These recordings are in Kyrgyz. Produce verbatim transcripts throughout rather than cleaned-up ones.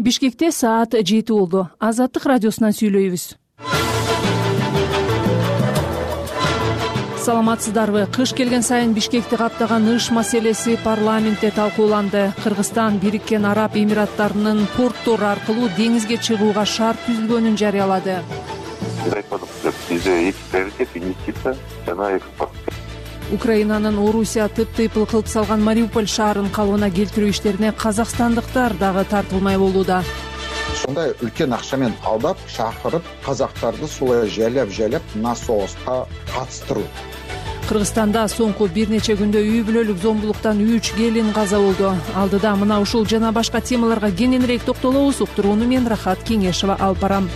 Бишкекте саат жети болду. Азаттык радиосунан сүйлөйбүз. Саламатсыздарбы? Кыш келген сайын Бишкекти каптаган ыш маселеси парламентте талкууланды. Кыргызстан Бириккен Араб Эмираттарынын порттор аркылуу деңизге чыгууга шарт түзүлгөнүн жарыялады. Бизде эки приоритет — инвестиция жана экспорт. Украинанын Орусия тып-тыйпыл кылып салган Мариуполь шаарын калыбына келтирүү иштерине казакстандыктар дагы тартылмай болууда. Сондай үлкен акчамен алдап, чакырып, казактарды сулай жайлап-жайлап мына согуска катыштыруу. Кыргызстанда соңку бир нече күндө үй бүлөлүк зомбулуктан үч келин каза болду. Алдыда мына ушул жана башка темаларга кененирээк токтолобуз. Уктурууну мен Рахат Кеңешова алып барам.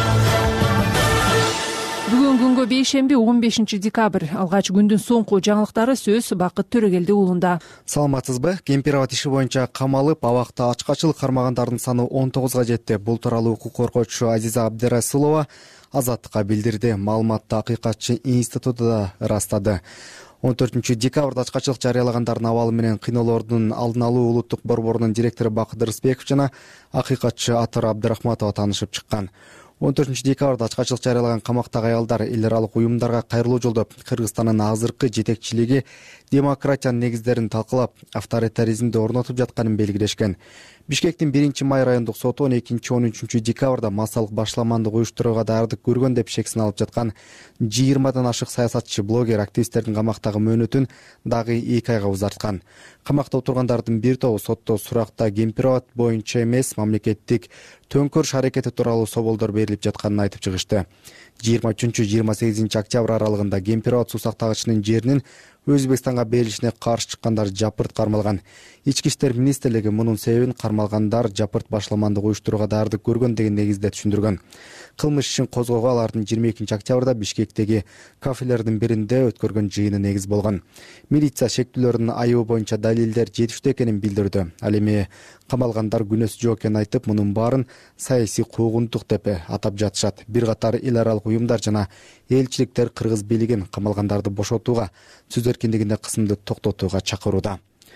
Бүгүн күнгө бейшемби он бешинчи декабрь. Алгач күндүн соңку жаңылыктары сөз Бакыт Төрөгелди уулунда. Саламатсызбы? Кемпирабад иши боюнча камалып, абакта ачкачылык кармагандардын саны он тогузга жетти. Бул тууралуу укук коргоочу Азиза Абдырасулова Азаттыкка билдирди. Маалыматты Акыйкатчы институту да ырастады. он төртүнчү декабрда ачкачылык жарыялагандардын абалы менен кыйноолордун алдын алуу улуттук борборунун директору Бакыт Рысбеков жана акыйкатчы Атыр Абдырахматова таанышып чыккан. он төртүнчү декабрда ачкачылык жарыялаган камактагы аялдар эл аралык уюмдарга кайрылуу жолдоп, Кыргызстандын азыркы жетекчилиги демократиянын негиздерин талкалап, авторитаризмди орнотуп жатканын белгилешкен. Бишкектин биринчи май райондук соту он экинчи он үчүнчү декабрда массалык башламандык уюштурууга даярдык көргөн деп шек сыналып жаткан жыйырмадан ашык саясатчы, блогер, активисттердин камактагы мөөнөтүн дагы эки айга узарткан. Камакта отургандардын бир тобу сотто суракта Кемпирабад боюнча эмес, мамлекеттик төңкөрүш аракети тууралуу соболдор берилип жатканын айтып чыгышты. жыйырма үчүнчү жыйырма сегизинчи октябрь аралыгында Кемпирабад суу сактагычынын жеринин Өзбекстанга берилишине каршы чыккандар жапырт кармалган. Ички иштер министрлиги мунун себебин кармалгандар жапырт башламандык уюштурууга даярдык көргөн деген негизде түшүндүргөн. Кылмыш ишин козгоого алардын жыйырма экинчи октябрда Бишкектеги кафелердин биринде өткөргөн жыйыны негиз болгон. Милиция шектүүлөрдүн айыбы боюнча далилдер жетиштүү экенин билдирди. Ал эми камалгандар күнөөсү жок экенин айтып, мунун баарын саясий куугунтук деп атап жатышат. Бир катар эл аралык уюмдар жана элчиликтер кыргыз бийлигин камалгандарды бошотууга, сөз эркиндигинде кысымды токтотууга чакырууда.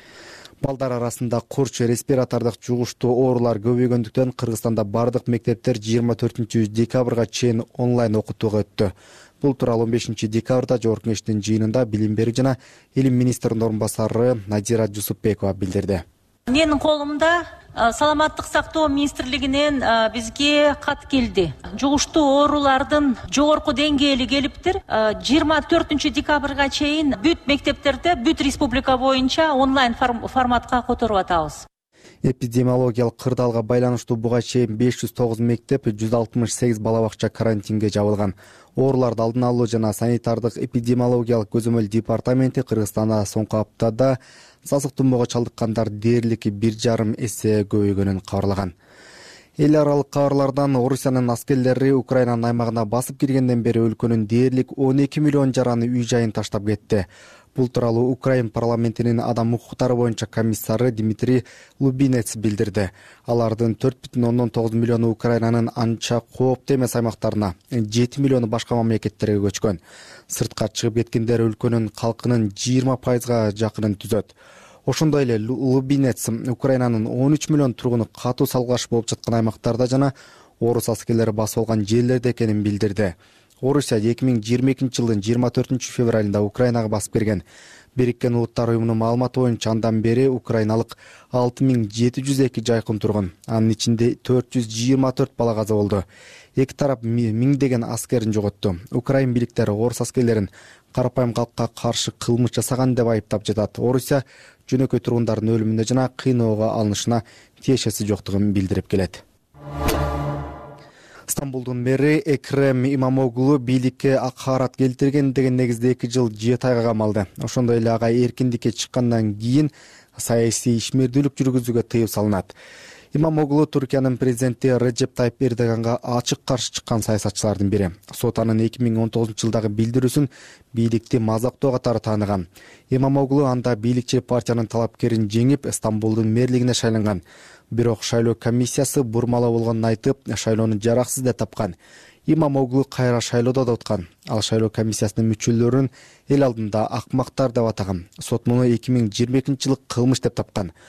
Балдар арасында курч, респиратордук жугуштуу оорулар көбөйгөндүктөн Кыргызстанда бардык мектептер жыйырма төртүнчү декабрга чейин онлайн окутууга өттү. Бул тууралуу он бешинчи декабрда Жогорку Кеңештин жыйынында билим берүү жана илим министринин орун басары Надира Жусупбекова билдирди. Менин колумда саламаттык сактоо министрлигинен бизге кат келди. Жугуштуу оорулардын жогорку деңгээли келиптир. жыйырма төртүнчү декабрга чейин бүт мектептерде, бүт республика боюнча онлайн форматка которуп атабыз. Эпидемиологиялык кырдаалга байланыштуу буга чейин беш жүз тогуз мектеп, жүз алтымыш сегиз бала бакча карантинге жабылган. Ооруларды алдын алуу жана санитардык эпидемиологиялык көзөмөл департаменти Кыргызстанда соңку аптада сасык тумоого чалдыккандар дээрлик бир жарым эсе көбөйгөнүн кабарлаган. Эл аралык кабарлардан Орусиянын аскерлери Украинанын аймагына басып киргенден бери өлкөнүн дээрлик он эки миллион жараны үй жайын таштап кетти. Бул тууралуу Украин парламентинин адам укуктары боюнча комиссары Дмитрий Лубинец билдирди. Алардын төрт бүтүн ондон тогуз миллиону Украинанын анча кооптуу эмес аймактарына, жети миллиону башка мамлекеттерге көчкөн. Сыртка чыгып кеткендер өлкөнүн калкынын жыйырма пайызга жакынын түзөт. Ошондой эле Лубинец Украинанын он үч миллион тургуну катуу салгылаш болуп жаткан аймактарда жана орус аскерлери басып алган жерлерде экенин билдирди. Орусия эки миң жыйырма экинчи жылдын жыйырма төртүнчү февралында Украинага басып кирген. Бириккен Улуттар уюмунун маалыматы боюнча андан бери украиналык алты миң жети жүз эки жайкын тургун. Анын ичинде төрт жүз жыйырма төрт бала каза болду. Эки тарап миңдеген аскерин жоготту. Украин бийликтери орус аскерлерин карапайым калкка каршы кылмыш жасаган деп айыптап жатат. Орусия жөнөкөй тургундардын өлүмүнө жана кыйноого алынышына тиешеси жоктугун билдирип келет. Стамбулдун мэри Экрем Имамоглу бийликке акарат келтирген деген негизде эки жыл жети айга камалды. Ошондой эле ага эркиндикке чыккандан кийин саясий ишмердүүлүк жүргүзүүгө тыюу салынат. Имамоглу Туркиянын президенти Реджеп Тайип Эрдоганга ачык каршы чыккан саясатчылардын бири. Сот анын эки миң он тогузунчу жылдагы билдирүүсүн бийликти мазактоо катары тааныган. Имамоглу анда бийликчил партиянын талапкерин жеңип, Стамбулдун мэрлигине шайланган. Бирок шайлоо комиссиясы бурмалоо болгонун айтып, шайлоону жараксыз деп тапкан. Имамоглу кайра шайлоодо да уткан. Ал шайлоо комиссиясынын мүчөлөрүн эл алдында акмактар деп атаган. Сот муну эки миң жыйырма экинчи жылы кылмыш деп тапкан.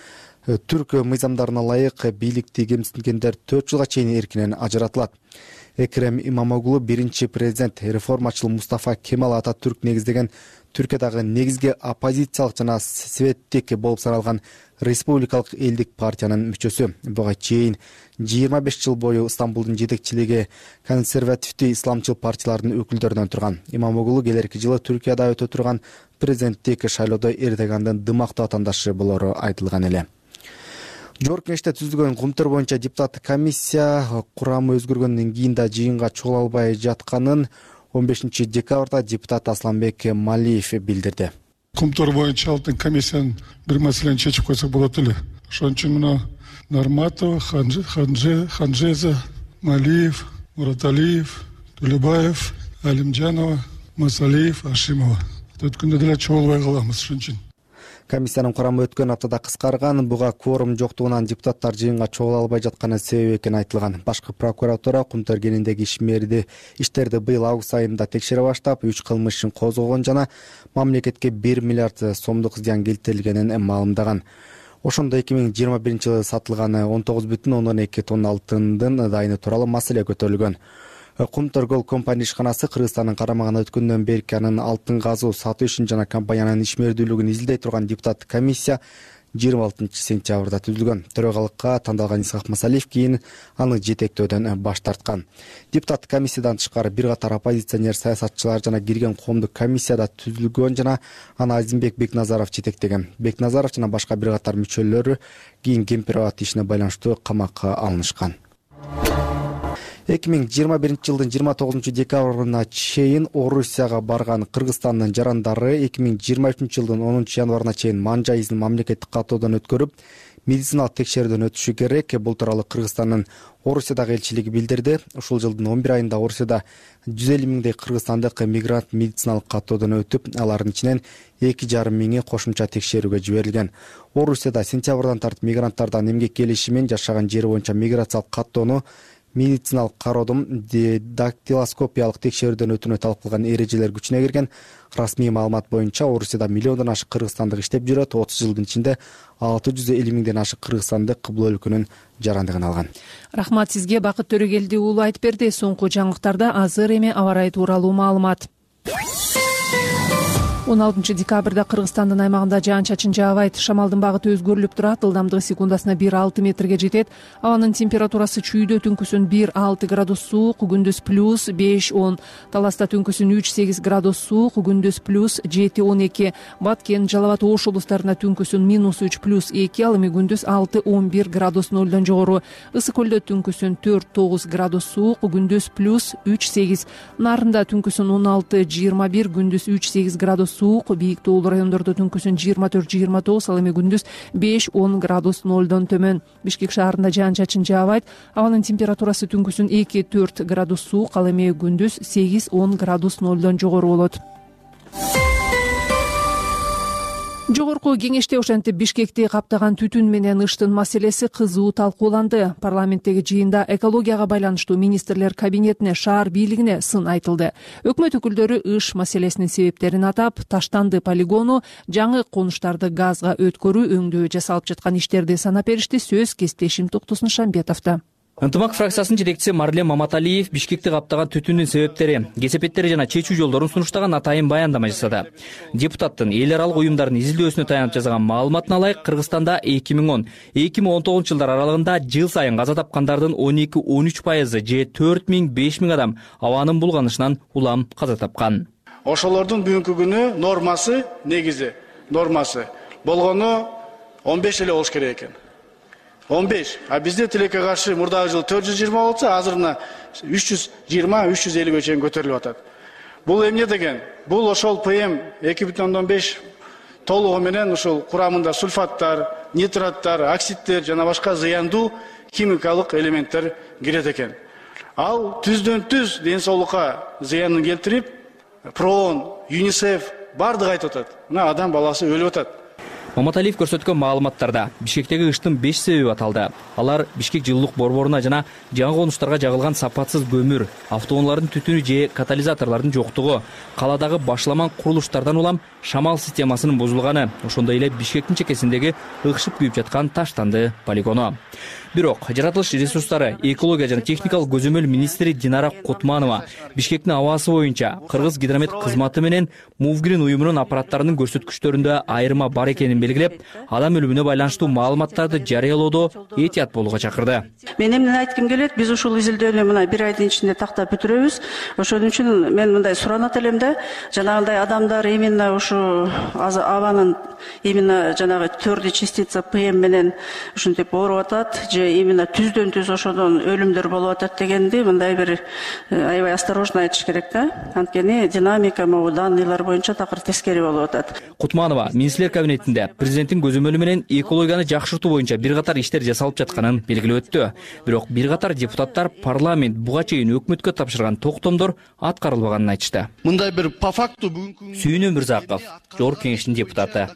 Түрк мыйзамдарына ылайык бийликти кемсингендер төрт жылга чейин эркинен ажыратылат. Экрем Имамоглу биринчи президент реформачыл Мустафа Кемал Ататүрк негиздеген Түркиядагы негизги оппозициялык жана светтик болуп саналган Республикалык элдик партиянын мүчөсү. Буга чейин жыйырма беш жыл бою Стамбулдун жетекчилиги консервативдүү исламчыл партиялардын өкүлдөрүнөн турган. Имамоглу келерки жылы Түркияда өтө турган президенттик шайлоодо Эрдогандын дымактуу атаандашы болору айтылган эле. Жогорку Кеңеште түзүлгөн кумтөр боюнча депутаттык комиссия курамы өзгөргөндөн кийин да жыйынга чогула албай жатканын он бешинчи декабрда депутат Асланбек Малиев билдирди. Кумтөр боюнча алтын комиссиянын бир маселени чечип койсок болот эле. Ошон үчүн мына Нарматова, Ханжеза, Малиев, Мураталиев, Төлөбаев, Алимжанова, Масалиев, Ашимова. Өткөндө деле чогулбай калабыз ошон үчүн. Комиссиянын курамы өткөн аптада кыскарган, буга кворум жоктугунан депутаттар жыйынга чогула албай жатканы себеп экени айтылган. Башкы прокуратура кумтөр кенендеги ишмерди иштерди быйыл август айында текшере баштап, үч кылмышын козгогон жана мамлекетке бир миллиард сомдук зыян келтирилгенин маалымдаган. Ошондо эки миң жыйырма биринчи жылы сатылган он тогуз бүтүн ондон эки тонна алтындын дайыны тууралуу маселе көтөрүлгөн. Кумтөр Gold компания ишканасы Кыргызстандын карамагына өткөндөн берки анын алтын казуу сатуу ишин жана компаниянын ишмердүүлүгүн изилдей турган депутаттык комиссия жыйырма алтынчы сентябрда түзүлгөн. Төрагалыкка тандалган Исхак Масалиев кийин аны жетектөөдөн баш тарткан. Депутаттык комиссиядан тышкары бир катар оппозиционер саясатчылар жана кирген коомдук комиссияда түзүлгөн жана аны Азимбек Бекназаров жетектеген. Бекназаров жана башка бир катар мүчөлөрү кийин Кемпирабад ишине байланыштуу камакка алынышкан. эки миң жыйырма биринчи жылдын жыйырма тогузунчу декабрына чейин Орусияга барган Кыргызстандын жарандары эки миң жыйырма үчүнчү жылдын онунчу январына чейин манжа изин мамлекеттик каттоодон өткөрүп, медициналык текшерүүдөн өтүшү керек. Бул тууралуу Кыргызстандын Орусиядагы элчилиги билдирди. Ушул жылдын он бир айында Орусияда жүз элүү миңдей кыргызстандык мигрант медициналык каттоодон өтүп, алардын ичинен эки жарым миңи кошумча текшерүүгө жиберилген. Орусияда сентябрдан тартып мигранттардан эмгек келиши менен жашаган жери боюнча миграциялык каттоону медициналык кароодон дактилоскопиялык текшерүүдөн өтүүнү талап кылган эрежелер күчүнө кирген. Расмий маалымат боюнча Орусияда миллиондон ашык кыргызстандык иштеп жүрөт. отуз жылдын ичинде алты жүз элүү миңден ашык кыргызстандык бул өлкөнүн жарандыгын алган. Рахмат сизге, Бакыт Төрөгелди уулу айтып берди. Соңку жаңылыктарда азыр эми аба ырайы тууралуу маалымат. он алтынчы декабрда Кыргызстандын аймагында жаан-чачын жаабайт. Шамалдын багыты өзгөрүлүп турат. Ылдамдыгы секундасына бир алты метрге жетет. Абанын температурасы чүйдө түнкүсүн бир алты градус суук, күндүз плюс беш он. Таласта түнкүсүн үч сегиз градус суук, күндүз плюс жети он эки. Баткен, Жалал абад, Ош облустарында түнкүсүн минус үч плюс эки, ал эми күндүз алты он бир градус нолдон жогору. Ысык көлдө түнкүсүн төрт тогуз градус суук, күндүз плюс үч сегиз. Нарында түнкүсүн он алты жыйырма бир, күндүз үч сегиз градус суук, бийик тоолуу райондордо түнкүсүн жыйырма төрт жыйырма тогуз, ал эми күндүз беш он градус нолдон төмөн. Бишкек шаарында жаан-чачын жаабайт. Абанын температурасы түнкүсүн эки төрт градус суук, ал эми күндүз сегиз он градус нолдон жогору болот. Жогорку кеңеште ошентип Бишкекти каптаган түтүн менен ыштын маселеси кызуу талкууланды. Парламенттеги жыйында экологияга байланыштуу министрлер кабинетине, шаар бийлигине сын айтылды. Өкмөт өкүлдөрү ыш маселесинин себептерин атап, Таштанды полигону, жаңы конуштарды газга өткөрүү өңдөө жасалып жаткан иштерди санап беришти. Сөз кесиптешим Токтосун Шамбетовдо. Ынтымак фракциясынын жетекчиси Марлен Маматалиев Бишкекти каптаган түтүндүн себептери, кесепеттери жана чечүү жолдорун сунуштаган атайын баяндама жасады. Депутаттын эл аралык уюмдардын изилдөөсүнө таянып жазган маалыматына ылайык, Кыргызстанда эки миң он эки миң он тогузунчу жылдар аралыгында жыл сайын каза тапкандардын он эки он үч пайызы же төрт миң беш миң адам абанын булганышынан улам каза тапкан. Ошолордун бүгүнкү күнү нормасы, негизи нормасы болгону он беш эле болуш керек экен. он беш. А бизде тилекке каршы мурдагы жыл төрт жүз жыйырма болсо, азыр мына үч жүз жыйырма үч жүз элүүгө чейин көтөрүлүп атат. Бул эмне деген? Бул ошол ПМ эки бүтүн ондон беш толугу менен ушул курамында сульфаттар, нитраттар, оксидтер жана башка зыяндуу химикалык элементтер кирет экен. Ал түздөн түз ден соолукка зыянын келтирип, ПРООН, ЮНИСЕФ бардыгы айтып атат. Мына адам баласы өлүп атат. Маматалиев көрсөткөн маалыматтарда Бишкектеги кыштын беш себеби аталды. Алар Бишкек жылуулук борборуна жана жаңы конуштарга жагылган сапатсыз көмүр, автоунаалардын түтүнү же катализаторлордун жоктугу, каладагы башламан курулуштардан улам шамал системасынын бузулганы, ошондой эле Бишкектин чекесиндеги ыкшып күйүп жаткан Таштанды полигону. Бирок жаратылыш ресурстары, экология жана техникалык көзөмөл министри Динара Кутманова Бишкектин абасы боюнча Кыргыз гидромет кызматы менен Мувгрин уюмунун аппараттарынын көрсөткүчтөрүндө айырма бар экенин белгилеп, адам өлүмүнө байланыштуу маалыматтарды жарыялоодо этият болууга чакырды. Мен эмне айткым келет, биз ушул изилдөөнү мына бир айдын ичинде тактап бүтүрөбүз. Ошон үчүн мен мындай суранат элем да, жанагындай адамдар именно ушу абанын именно жанагы төрдү частица ПМ менен ушинтип ооруп атат, же именно түздөн түз ошодон өлүмдөр болуп атат дегенди мындай бир аябай осторожно айтыш керек да. Анткени динамика могу данныйлар боюнча такыр тескери болуп атат. Кутманова министрлер кабинетинде президенттин көзөмөлү менен экологияны жакшыртуу боюнча бир катар иштер жасалып жатканын белгилеп өттү. Бирок бир катар депутаттар парламент буга чейин өкмөткө тапшырган токтомдор аткарылбаганын айтышты. Мындай бир по факту бүгүнкү Сүйүнү Мырзаков, Жогорку кеңештин депутаты.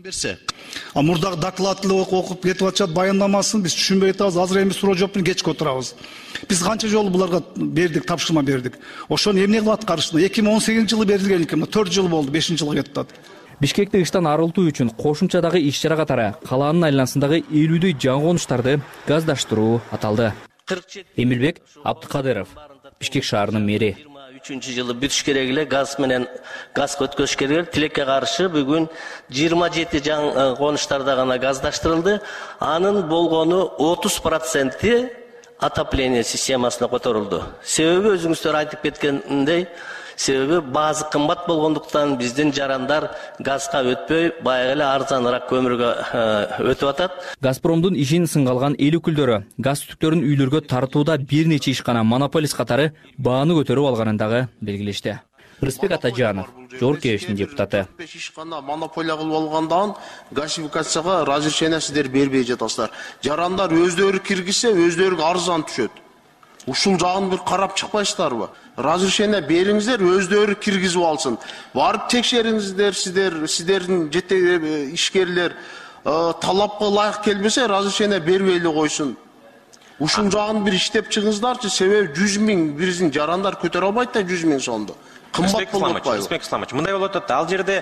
А мурдагы докладты окуп кетип атышат, баяндамасын биз түшүнбөй атабыз. Азыр эми суроо жооптун кечке отурабыз. Биз канча жолу буларга бердик, тапшырма бердик. Ошону эмне кылып аткарышты? эки миң он сегизинчи жылы берилген экен, төрт жыл болду, бешинчи жылга кетип атат. Бишкекти кыштан арылтуу үчүн кошумчадагы иш-чара катары калаанын айланасындагы элүүдөй жаңы конуштарды газдаштыруу аталды. Эмилбек Абдыкадыров, Бишкек шаарынын мэри. үчүнчү жылы бүтүш керек эле, газ менен газ өткөзүш керек. Тилекке каршы бүгүн жыйырма жети жаңы конуштарда гана газдаштырылды. Анын болгону отуз проценти отопление системасына которулду. Себеби өзүңүздөр айтып кеткендей, себеби базы кымбат болгондуктан биздин жарандар газга өтпөй, баягы эле арзаныраак көмүргө өтүп атат. Газпромдун ишин сынгалган эл өкүлдөрү газ түтүктөрүн үйлөргө тартууда бир нече ишкана монополист катары бааны көтөрүп алганын дагы белгилешти. Рыспек Атажанов, Жогорку кеңештин депутаты. беш ишкана монополия кылып алгандан газификацияга разрешение сиздер бербей жатасыздар. Жарандар өздөрү киргизсе, өздөрү арзан түшөт. Ушул жагын бир карап чыкпайсыздарбы? Разрешение бериңиздер, өздөрү киргизип алсын. Барып текшериңиздер, сиздер, сиздердин жете ишкерлер талапка ылайык келбесе, разрешение бербей эле койсун. Ушул жагын бир иштеп чыгыңыздарчы, себеби жүз миң биздин жарандар көтөрө албайт да жүз миң сомду. Кымбат болуп атпайбы? Рыспек Исламович, мындай болуп атат. Ал жерде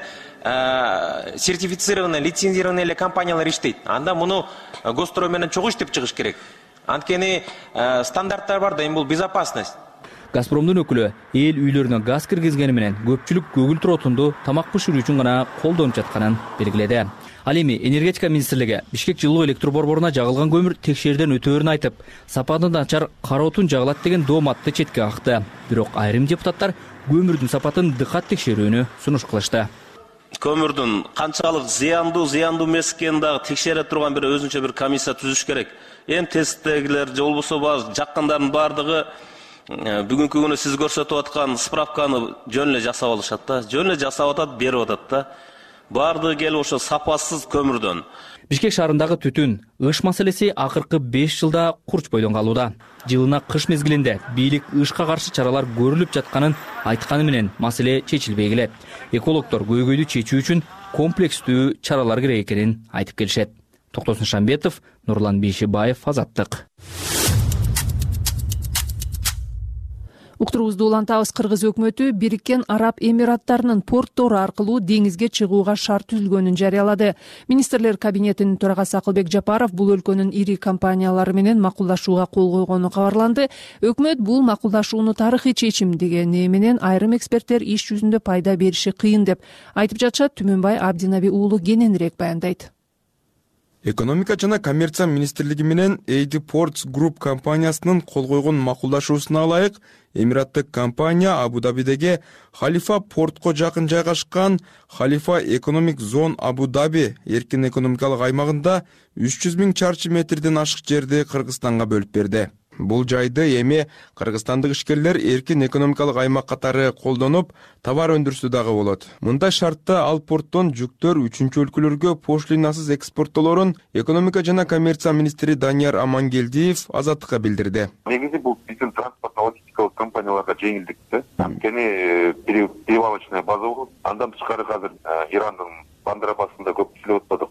сертифицированный, лицензированный эле компаниялар иштейт. Анда муну госстрой менен чогуу иштеп чыгыш керек. Анткени стандарттар бар да, эми бул безопасность. Газпромдун өкүлү эл үйлөрүнө газ киргизгени менен көпчүлүк көгүлтүр отунду тамак бышыруу үчүн гана колдонуп жатканын белгиледи. Ал эми энергетика министрлиги Бишкек жылуу электр борборуна жагылган көмүр текшерүүдөн өтөөрүн айтып, сапаты начар кара отун жагылат деген дооматты четке какты. Бирок айрым депутаттар көмүрдүн сапатын дыкат текшерүүнү сунуш кылышты. Көмүрдүн канчалык зыяндуу, зыяндуу эмес экенин дагы текшере турган бир өзүнчө бир комиссия түзүш керек. Эми тесттегилер же болбосо жаккандардын баардыгы бүгүнкү күнү сиз көрсөтүп аткан справканы жөн эле жасап алышат да, жөн эле жасап атат, берип атат да. Баардыгы келип ошо сапасыз көмүрдөн. Бишкек шаарындагы түтүн, ыш маселеси акыркы беш жылда курч бойдон калууда. Жылына кыш мезгилинде бийлик ышка каршы чаралар көрүлүп жатканын айтканы менен маселе чечилбей келет. Экологдор көйгөйдү чечүү үчүн комплекстүү чаралар керек экенин айтып келишет. Токтосун Шамбетов, Нурлан Бейшибаев, Азаттык. Уктуруубузду улантабыз. Кыргыз өкмөтү Бириккен Араб Эмираттарынын порттору аркылуу деңизге чыгууга шарт түзүлгөнүн жарыялады. Министрлер кабинетинин төрагасы Акылбек Жапаров бул өлкөнүн ири компаниялары менен макулдашууга кол койгону кабарланды. Өкмөт бул макулдашууну тарыхый чечим дегени менен айрым эксперттер иш жүзүндө пайда бериши кыйын деп айтып жатышат. Түмөнбай Абдинаби уулу кененирээк баяндайт. Экономика жана коммерция министрлиги менен Эйди Ports Group компаниясынын кол койгон макулдашуусуна ылайык Эмираттык компания Абу-Дабидеги Халифа портко жакын жайгашкан Халифа Economic Zone Абу-Даби эркин экономикалык аймагында үч жүз миң чарчы метрден ашык жерди Кыргызстанга бөлүп берди. Бул жайды эми кыргызстандык ишкерлер эркин экономикалык аймак катары колдонуп, товар өндүрсө дагы болот. Мындай шартта ал порттон жүктөр үчүнчү өлкөлөргө пошлинасыз экспорттоолорун экономика жана коммерция министри Данияр Амангелдиев Азаттыкка билдирди. Негизи бул биздин транспорт-логистикалык компанияларга жеңилдикти. Анткени перевалочная база болот. Андан тышкары азыр Ирандын Бандыр абасында көп иштеп атпадык.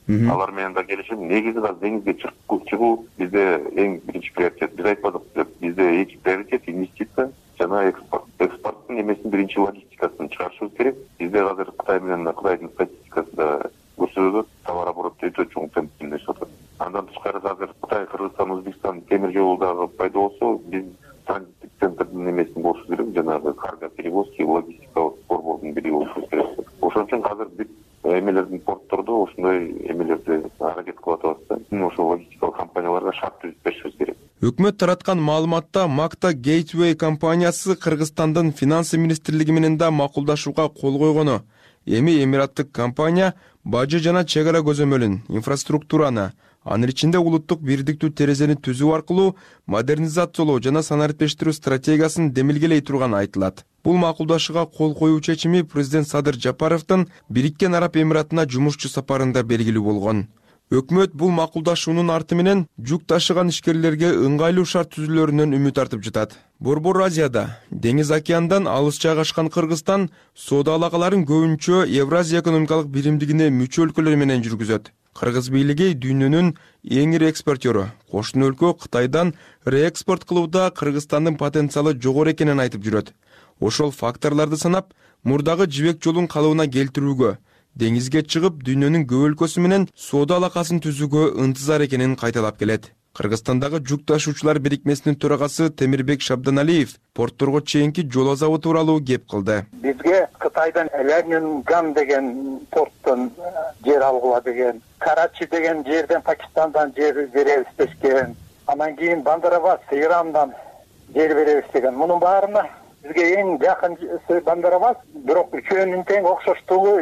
Алар менен да келишим. Негизи да деңизге чыгуу бизде эң биринчи приоритет. Биз айтпадык деп, бизде эки приоритет инвестиция жана экспорт. Экспорттун эмесин биринчи логистикасын чыгарышыбыз керек. Бизде азыр Кытай менен Кытайдын статистикасы да көрсөтөт, товар обороты өтө чоң темпте өсүп атат. Андан тышкары азыр Кытай, Кыргызстан, Өзбекстан темир жолу дагы пайда болсо, биз транзиттик центрдин эмесин болушу керек, жанагы карго перевозки, логистикалык борбордун бири болушу керек. Ошон үчүн азыр бүт эмелердин порттордо ошондой эмелерди аракет кылып атабыз да. Ошо логистикалык компанияларга шарт түзүп беришибиз керек. Өкмөт тараткан маалыматта Макта Гейтвей компаниясы Кыргызстандын финансы министрлиги менен да макулдашууга кол койгону. Эми эмираттык компания бажы жана чек ара көзөмөлүн, инфраструктураны, анын ичинде улуттук бирдиктүү терезени түзүү аркылуу модернизациялоо жана санариптештирүү стратегиясын демилгелей турганы айтылат. Бул макулдашууга кол коюу чечими президент Садыр Жапаровдун Бириккен Араб Эмиратына жумушчу сапарында белгилүү болгон. Өкмөт бул макулдашуунун арты менен жүк ташыган ишкерлерге ыңгайлуу шарт түзүүлөрүнөн үмүт артып жатат. Борбор Азияда, Деңиз океандан алыс жайгашкан Кыргызстан соода алакаларын көбүнчө Евразия экономикалык биримдигине мүчө өлкөлөр менен жүргүзөт. Кыргыз бийлиги дүйнөнүн эң ири экспортёру. Кошуна өлкө Кытайдан реэкспорт кылууда Кыргызстандын потенциалы жогору экенин айтып жүрөт. Ошол факторлорду санап, мурдагы жибек жолун калыбына келтирүүгө, деңизге чыгып дүйнөнүн көп өлкөсү менен соода алакасын түзүүгө ынтызар экенин кайталап келет. Кыргызстандагы жүк ташуучулар бирикмесинин төрагасы Темирбек Шабданалиев портторго чейинки жол азабы тууралуу кеп кылды. Бизге Кытайдан Лянинган деген порттон жер алгыла деген, Карачи деген жерден Пакистандан жер беребиз дешкен, анан кийин Бандарабас Ирандан жер беребиз деген. Мунун баарына бизге эң жакын Бандарабас, бирок үчөөнүн тең окшоштугу,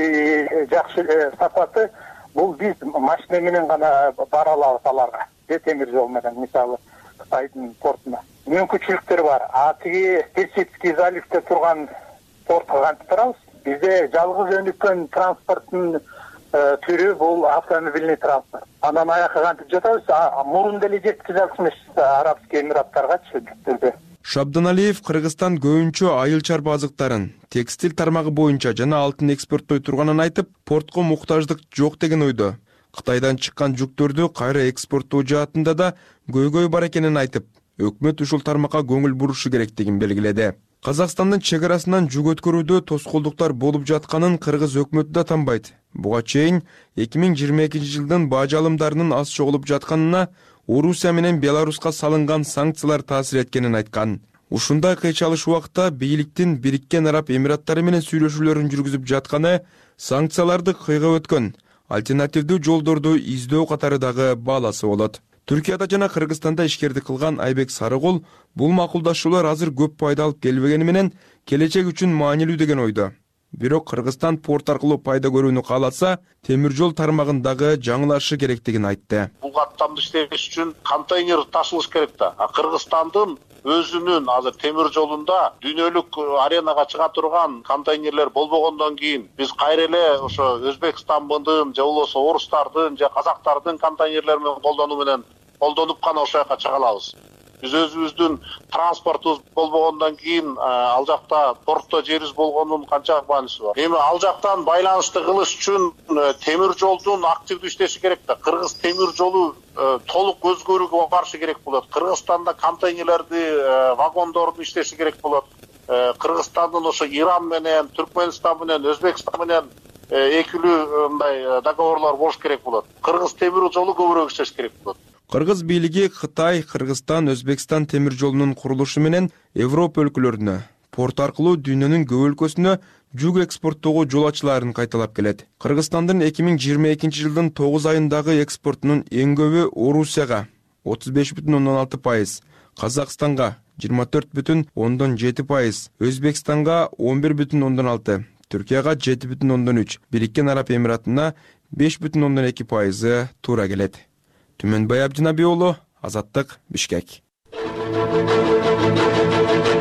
жакшы сапаты бул биз машина менен гана бара алабыз аларга. Темир жол менен мисалы Кытайдын портуна мүмкүнчүлүктөр бар. А тиги Персидский заливде турган портко кантип барабыз? Бизде жалгыз өнүккөн транспорттун түрү бул автомобильный транспорт. Анан аяка кантип жатабыз? Мурун деле жеткизе алчумуз Арабский Эмираттаргачы жүктөрдү. Шабданалиев Кыргызстан көбүнчө айыл чарба азыктарын, текстиль тармагы боюнча жана алтын экспорттой турганын айтып, портко муктаждык жок деген ойдо. Кытайдан чыккан жүктөрдү кайра экспорттоо жаатында да көйгөй бар экенин айтып, өкмөт ушул тармакка көңүл бурушу керектигин белгиледи. Казакстандын чек арасынан жүк өткөрүүдө тоскоолдуктар болуп жатканын кыргыз өкмөтү да танбайт. Буга чейин эки миң жыйырма экинчи жылдын бажы алымдарынын аз чогулуп жатканына Орусия менен Беларуска салынган санкциялар таасир эткенин айткан. Ушундай кыйчалыш убакта бийликтин Бириккен Араб Эмираттары менен сүйлөшүүлөрүн жүргүзүп жатканы санкцияларды кыйгап өткөн альтернативдүү жолдорду издөө катары дагы бааласы болот. Түркияда жана Кыргызстанда ишкердик кылган Айбек Сарыгул бул макулдашуулар азыр көп пайда алып келбегени менен келечек үчүн маанилүү деген ойдо. Бирок Кыргызстан порт аркылуу пайда көрүүнү кааласа, темир жол тармагындагы жаңылашы керектигин айтты. Бул каттамды иштеш үчүн контейнер ташылыш керек да. Кыргызстандын өзүнүн азыр темир жолунда дүйнөлүк аренага чыга турган контейнерлер болбогондон кийин биз кайра эле ошо Өзбекстандын же болбосо орустардын же казактардын контейнерлери менен колдонуу менен колдонуп гана ошол жака чыга алабыз. Биз өзүбүздүн транспортубуз болбогондон кийин ал жакта портто жерибиз болгонунун канча мааниси бар. Эми ал жактан байланышты кылыш үчүн темир жолдун активдүү иштеши керек да. Кыргыз темир жолу толук өзгөрүүгө барышы керек болот. Кыргызстанда контейнерлерди, вагондорду иштеши керек болот. Кыргызстандын ошо Иран менен, Түркмөнстан менен, Өзбекстан менен экилүү мындай договорлор болуш керек болот. Кыргыз темир жолу көбүрөөк иштеш керек болот. Кыргыз бийлиги Кытай, Кыргызстан, Өзбекстан темир жолунун курулушу менен Европа өлкөлөрүнө, порт аркылуу дүйнөнүн көп өлкөсүнө жүк экспорттоого жол ачылаарын кайталап келет. Кыргызстандын эки миң жыйырма экинчи жылдын тогуз айындагы экспортунун эң көбү Орусияга отуз беш бүтүн ондон алты пайыз, Казакстанга жыйырма төрт бүтүн ондон жети пайыз, Өзбекстанга он бир бүтүн ондон алты, Түркияга жети бүтүн ондон үч, Бириккен Араб Эмиратына беш бүтүн ондон эки пайызы туура келет. Түмөнбай Абдинаби уулу, Азаттык, Бишкек.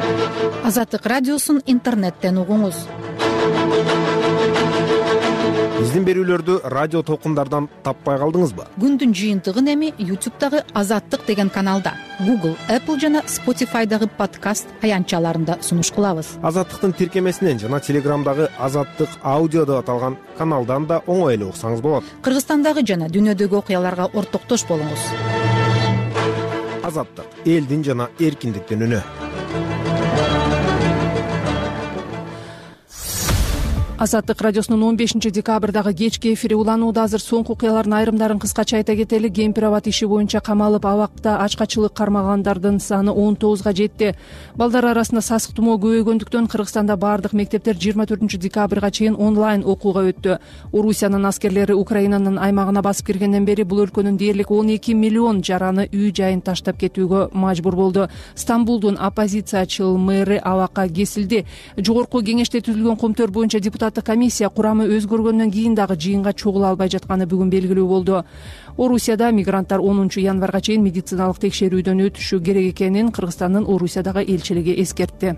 Азаттык радиосун интернеттен угуңуз. Биздин берүүлөрдү радио толкундардан таппай калдыңызбы? Күндүн жыйынтыгын эми ютубтагы Азаттык деген каналда, Google, Apple жана Spotify'дагы подкаст аянтчаларында сунуш кылабыз. Азаттыктын тиркемесинен жана Телеграмдагы Азаттык аудио деп аталган каналдан да оңой эле уксаңыз болот. Кыргызстандагы жана дүйнөдөгү окуяларга ортоктош болуңуз. Азаттык — элдин жана эркиндиктин үнү. Азаттык радиосунун он бешинчи декабрдагы кечки эфири уланууда. Азыр соңку окуялардын айрымдарын кыскача айта кетели. Кемпир-абад иши боюнча камалып абакта ачкачылык кармагандардын саны он тогузга жетти. Балдар арасында сасык тумоо көбөйгөндүктөн Кыргызстанда баардык мектептер жыйырма төртүнчү декабрга чейин онлайн окууга өттү. Орусиянын аскерлери Украинанын аймагына басып киргенден бери бул өлкөнүн дээрлик он эки миллион жараны үй жайын таштап кетүүгө мажбур болду. Стамбулдун оппозициячыл мэри абакка кесилди. Жогорку кеңеште түзүлгөн комтөр боюнча депутат комиссия курамы өзгөргөндөн кийин дагы жыйынга чогула албай жатканы бүгүн белгилүү болду. Орусияда мигранттар онунчу январга чейин медициналык текшерүүдөн өтүшү керек экенин Кыргызстандын Орусиядагы элчилиги эскертти.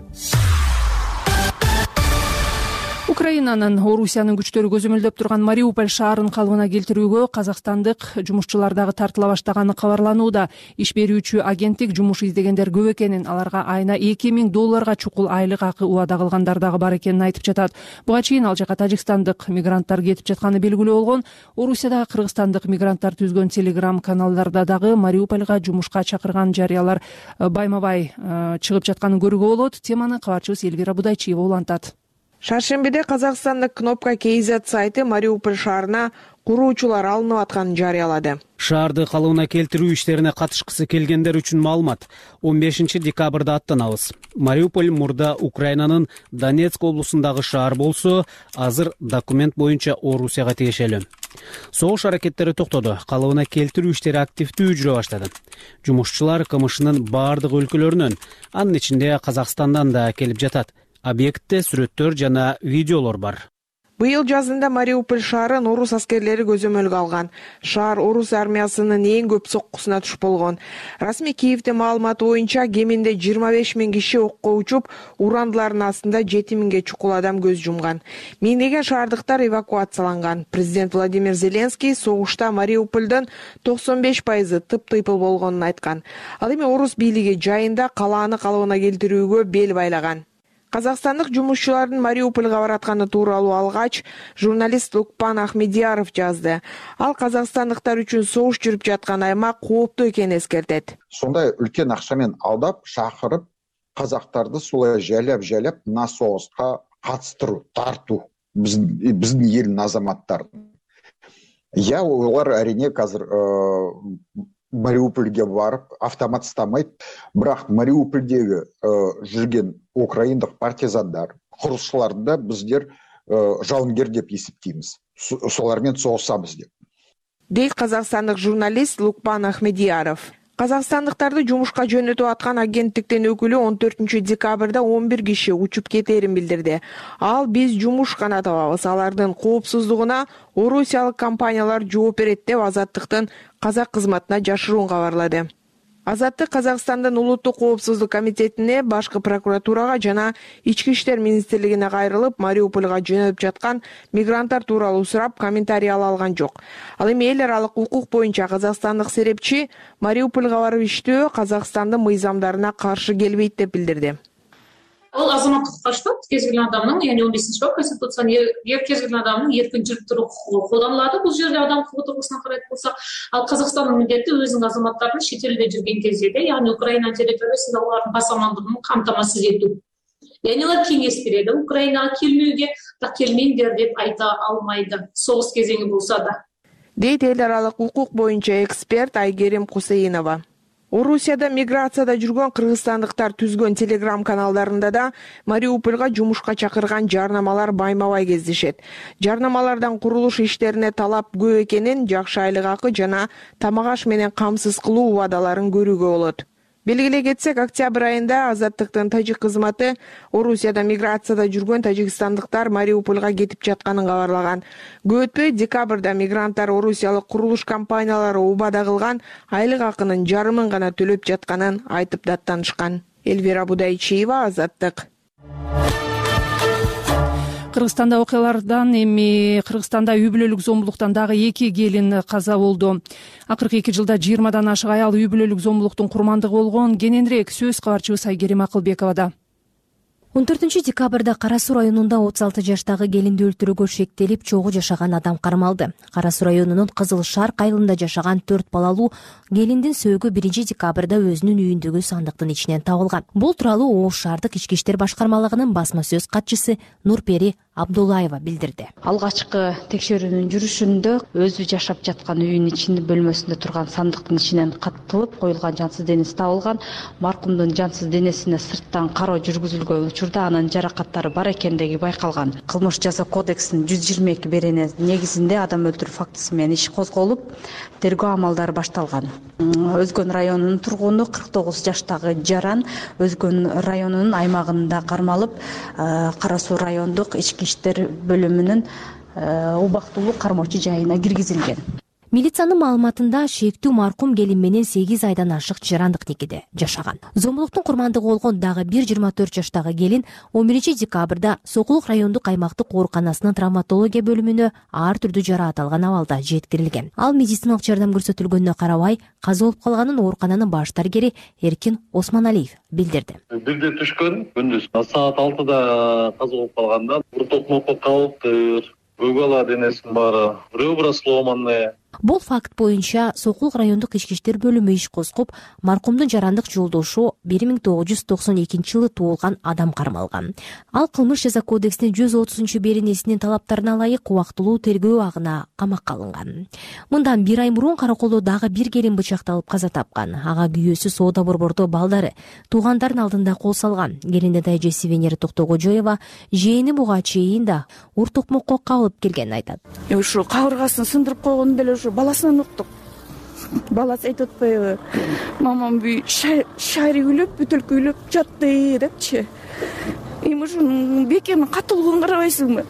Украинанын Орусиянын күчтөрү көзөмөлдөп турган Мариуполь шаарын калыбына келтирүүгө казакстандык жумушчулар дагы тартыла баштаганы кабарланууда. Иш берүүчү агенттик жумуш издегендер көп экенин, аларга айына эки миң долларга чукул айлык акы убада кылгандар дагы бар экенин айтып жатат. Буга чейин ал жака тажикстандык мигранттар кетип жатканы белгилүү болгон. Орусиядагы кыргызстандык мигранттар түзгөн телеграм каналдарда дагы Мариупольга жумушка чакырган жарыялар байма-бай чыгып жатканын көрүүгө болот. Теманы кабарчыбыз Элвира Будайчиева улантат. Шаршембиде Казакстандык Кнопка Кейзет сайты Мариуполь шаарына куруучулар алынып атканын жарыялады. Шаарды калыбына келтирүү иштерине катышкысы келгендер үчүн маалымат он бешинчи декабрда аттанабыз. Мариуполь мурда Украинанын Донецк облусундагы шаар болсо, азыр документ боюнча Орусияга тиешелүү. Согуш аракеттери токтоду, калыбына келтирүү иштери активдүү жүрө баштады. Жумушчулар КМШнын баардык өлкөлөрүнөн, анын ичинде Казакстандан да келип жатат. Объектте сүрөттөр жана видеолор бар. Быйыл жазында Мариуполь шаарын орус аскерлери көзөмөлгө алган. Шаар орус армиясынын эң көп соккусуна туш болгон. Расмий Киевдин маалыматы боюнча кеминде жыйырма беш миң киши окко учуп, урандылардын астында жети миңге чукул адам көз жумган. Миңдеген шаардыктар эвакуацияланган. Президент Владимир Зеленский согушта Мариупольдун токсон беш пайызы тып-тыйпыл болгонун айткан. Ал эми орус бийлиги жайында калааны калыбына келтирүүгө бел байлаган. Казакстандык жумушчулардын Мариупольга баратканы тууралуу алгач, журналист Лукпан Ахмедияров жазды. Ал казакстандыктар үчүн согуш жүрүп жаткан аймак кооптуу экенин эскертет. Сондай үлкен акчамен алдап, шакырып, казактарды солай жайлап-жайлап мына согуска катыштыруу, тартуу биздин элдин азаматтарын. Я олар әрине казыр Мариупольге барып автомат стамайт, бирок Мариупольдеги жүрген украиндык партизандар, курушчуларды биздер жауынгер деп эсептейбиз. Солар менен согушабыз деп. Дейт казакстандык журналист Лукпан Ахмедияров. Казакстандыктарды жумушка жөнөтүп аткан агенттиктин өкүлү он төртүнчү декабрда он бир киши учуп кетерин билдирди. Ал биз жумуш гана табабыз, алардын коопсуздугуна орусиялык компаниялар жооп берет деп Азаттыктын казак кызматына жашыруун кабарлады. Азаттык Казакстандын улуттук коопсуздук комитетине, башкы прокуратурага жана ички иштер министрлигине кайрылып, Мариупольга жөнөтүп жаткан мигранттар тууралуу сурап, комментарий ала алган жок. Ал эми эл аралык укук боюнча казакстандык серепчи Мариупольга барып иштөө Казакстандын мыйзамдарына каршы келбейт деп билдирди. Ол азаматтыкка катышат, кез келген адамдын, яғни он бесинчи бап Конституциянын кез келген адамдын эркин жүрүп туруу укугу колдонулат. Бул жерде адам укугу тургусунан карайт болсак, ал Казакстандын милдети өзүнүн азаматтарын чет элде жүрген кезде, яғни Украина территориясында алардын бас амандыгын камтамасыз этүү. Яғни алар кеңеш берет, Украинага келмөөгө да келмеңдер деп айта алмайды, согуш кезеңи болсо да. Дейт эл аралык укук боюнча эксперт Айгерим Кусейинова. Орусияда миграцияда жүргөн кыргызстандыктар түзгөн телеграм каналдарында да Мариупольга жумушка чакырган жарнамалар байма-бай кездешет. Жарнамалардан курулуш иштерине талап көп экенин, жакшы айлык акы жана тамак аш менен камсыз кылуу убадаларын көрүүгө болот. Белгилей кетсек, октябрь айында Азаттыктын тажик кызматы Орусияда миграцияда жүргөн тажикстандыктар Мариупольга кетип жатканын кабарлаган. Көп өтпөй декабрда мигранттар орусиялык курулуш компаниялары убада кылган айлык акынын жарымын гана төлөп жатканын айтып даттанышкан. Элвира Будайчиева, Азаттык. Кыргызстанда окуялардан эми Кыргызстанда үй бүлөлүк зомбулуктан дагы эки келин каза болду. Акыркы эки жылда жыйырмадан ашык аял үй бүлөлүк зомбулуктун курмандыгы болгон. Кененирээк сөз кабарчыбыз Айгерим Акылбековада. он төртүнчү декабрда Кара Суу районунда отуз алты жаштагы келинди өлтүрүүгө шектелип чогуу жашаган адам кармалды. Кара Суу районунун Кызыл Шар айылында жашаган төрт балалуу келиндин сөөгү биринчи декабрда өзүнүн үйүндөгү сандыктын ичинен табылган. Бул тууралуу Ош шаардык ички иштер башкармалыгынын басма сөз катчысы Нурпери Абдуллаева билдирди. Алгачкы текшерүүнүн жүрүшүндө өзү жашап жаткан үйүнүн ичинде бөлмөсүндө турган сандыктын ичинен каттылып коюлган жансыз денеси табылган. Маркумдун жансыз денесине сырттан кароо жүргүзүлгөн учурда анын жаракаттары бар экендиги байкалган. Кылмыш жаза кодексинин жүз жыйырма эки берене негизинде адам өлтүрүү фактысы менен иш козголуп, тергөө амалдары башталган. Өзгөн районунун тургуну кырк тогуз жаштагы Жаран Өзгөн районунун аймагында кармалып, Кара Суу райондук ички иштер бөлүмүнүн убактылуу кармоочу жайына киргизилген. Милициянын маалыматында шектүү маркум келин менен сегиз айдан ашык жарандык никеде жашаган. Зомбулуктун курмандыгы болгон дагы бир жыйырма төрт жаштагы келин он биринчи декабрда Сокулук райондук аймактык ооруканасынын травматология бөлүмүнө ар түрдүү жара аталган абалда жеткирилген. Ал медициналык жардам көрсөтүлгөнүнө карабай каза болуп калганын оорукананын баш дарыгери Эркин Осмоналиев билдирди. Бирде түшкөн, күндүз саат алтыда каза болуп калганда бир токмокко калыптыр. Бул бала денесинин баары ребра сломанные. Бул факт боюнча Сокулук райондук ички иштер бөлүмү иш козгоп, маркумдун жарандык жолдошу бир миң тогуз жүз токсон экинчи жылы туулган адам кармалган. Ал кылмыш жаза кодексинин жүз отузунчу беренесинин талаптарына ылайык убактылуу тергөө абагына камакка алынган. Мындан бир ай мурун Караколдо дагы бир келин бычакталып каза тапкан. Ага күйөөсү соода борбордо балдары туугандардын алдында кол салган. Келиндин эжеси Венера Токтогожоева жээни буга чейин да ур токмокко кабылып келгенин айтат. Ушу кабыргасын сындырып койгон деле ушу баласынан уктук. Баласы айтып атпайбы? Мамам бүй шари күлүп, бүтүлкү күлүп жатты депчи. Эми ушунун бекемин катуулугун карабайсыңбы?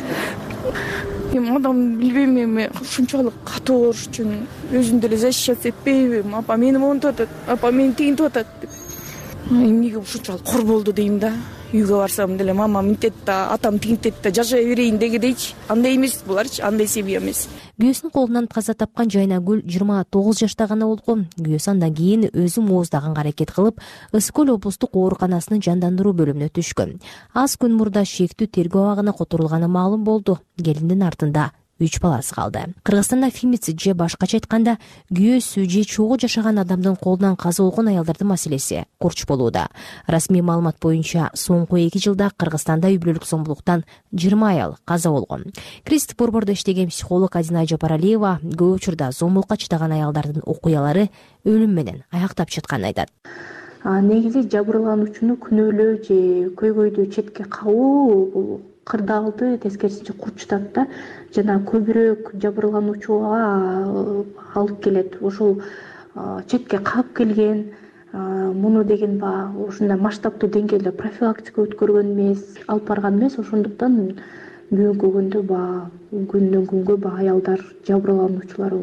Эми адам билбейм, эми ушунчалык катуу болуш үчүн өзүн деле защищать этпейби? Апа мени монтуп атат, апа мени тигинтип атат деп. Эмнеге ушунчалык кор болду дейм да. Үйгө барсам деле мамам мынтет да, атам тигинтет да, жашай берейин дегендейчи. Андай эмес буларчы, андай семья эмес. Күйөөсүнүн колунан каза тапкан Жайнагүл жыйырма тогуз жашта гана болгон. Күйөөсү андан кийин өзү мооздаган аракет кылып, Ысык көл облустук ооруканасынын жандандыруу бөлүмүнө түшкөн. Аз күн мурда шектүү тергөө абагына которулганы маалым болду. Келиндин артында үч баласы калды. Кыргызстанда фемицид же башкача айтканда күйөөсү же чогуу жашаган адамдын колунан каза болгон аялдардын маселеси курч болууда. Расмий маалымат боюнча соңку эки жылда Кыргызстанда үй бүлөлүк зомбулуктан жыйырма аял каза болгон. Кристип борбордо иштеген психолог Адина Жапаралиева көп учурда зомбулукка чыдаган аялдардын окуялары өлүм менен аяктап жатканын айтат. Негизи жабырлануучуну күнөөлөө же көйгөйдү четке кагуу бул кырдаалды тескерисинче курчутат да, жана көбүрөөк жабырлануучуга алып келет. Ошол четке кагып келген, муну деген ба ушундай масштабтуу деңгээлде профилактика өткөргөн эмес, алып барган эмес. Ошондуктан бүгүнкү күндө ба күндөн күнгө ба аялдар жабырлануучулар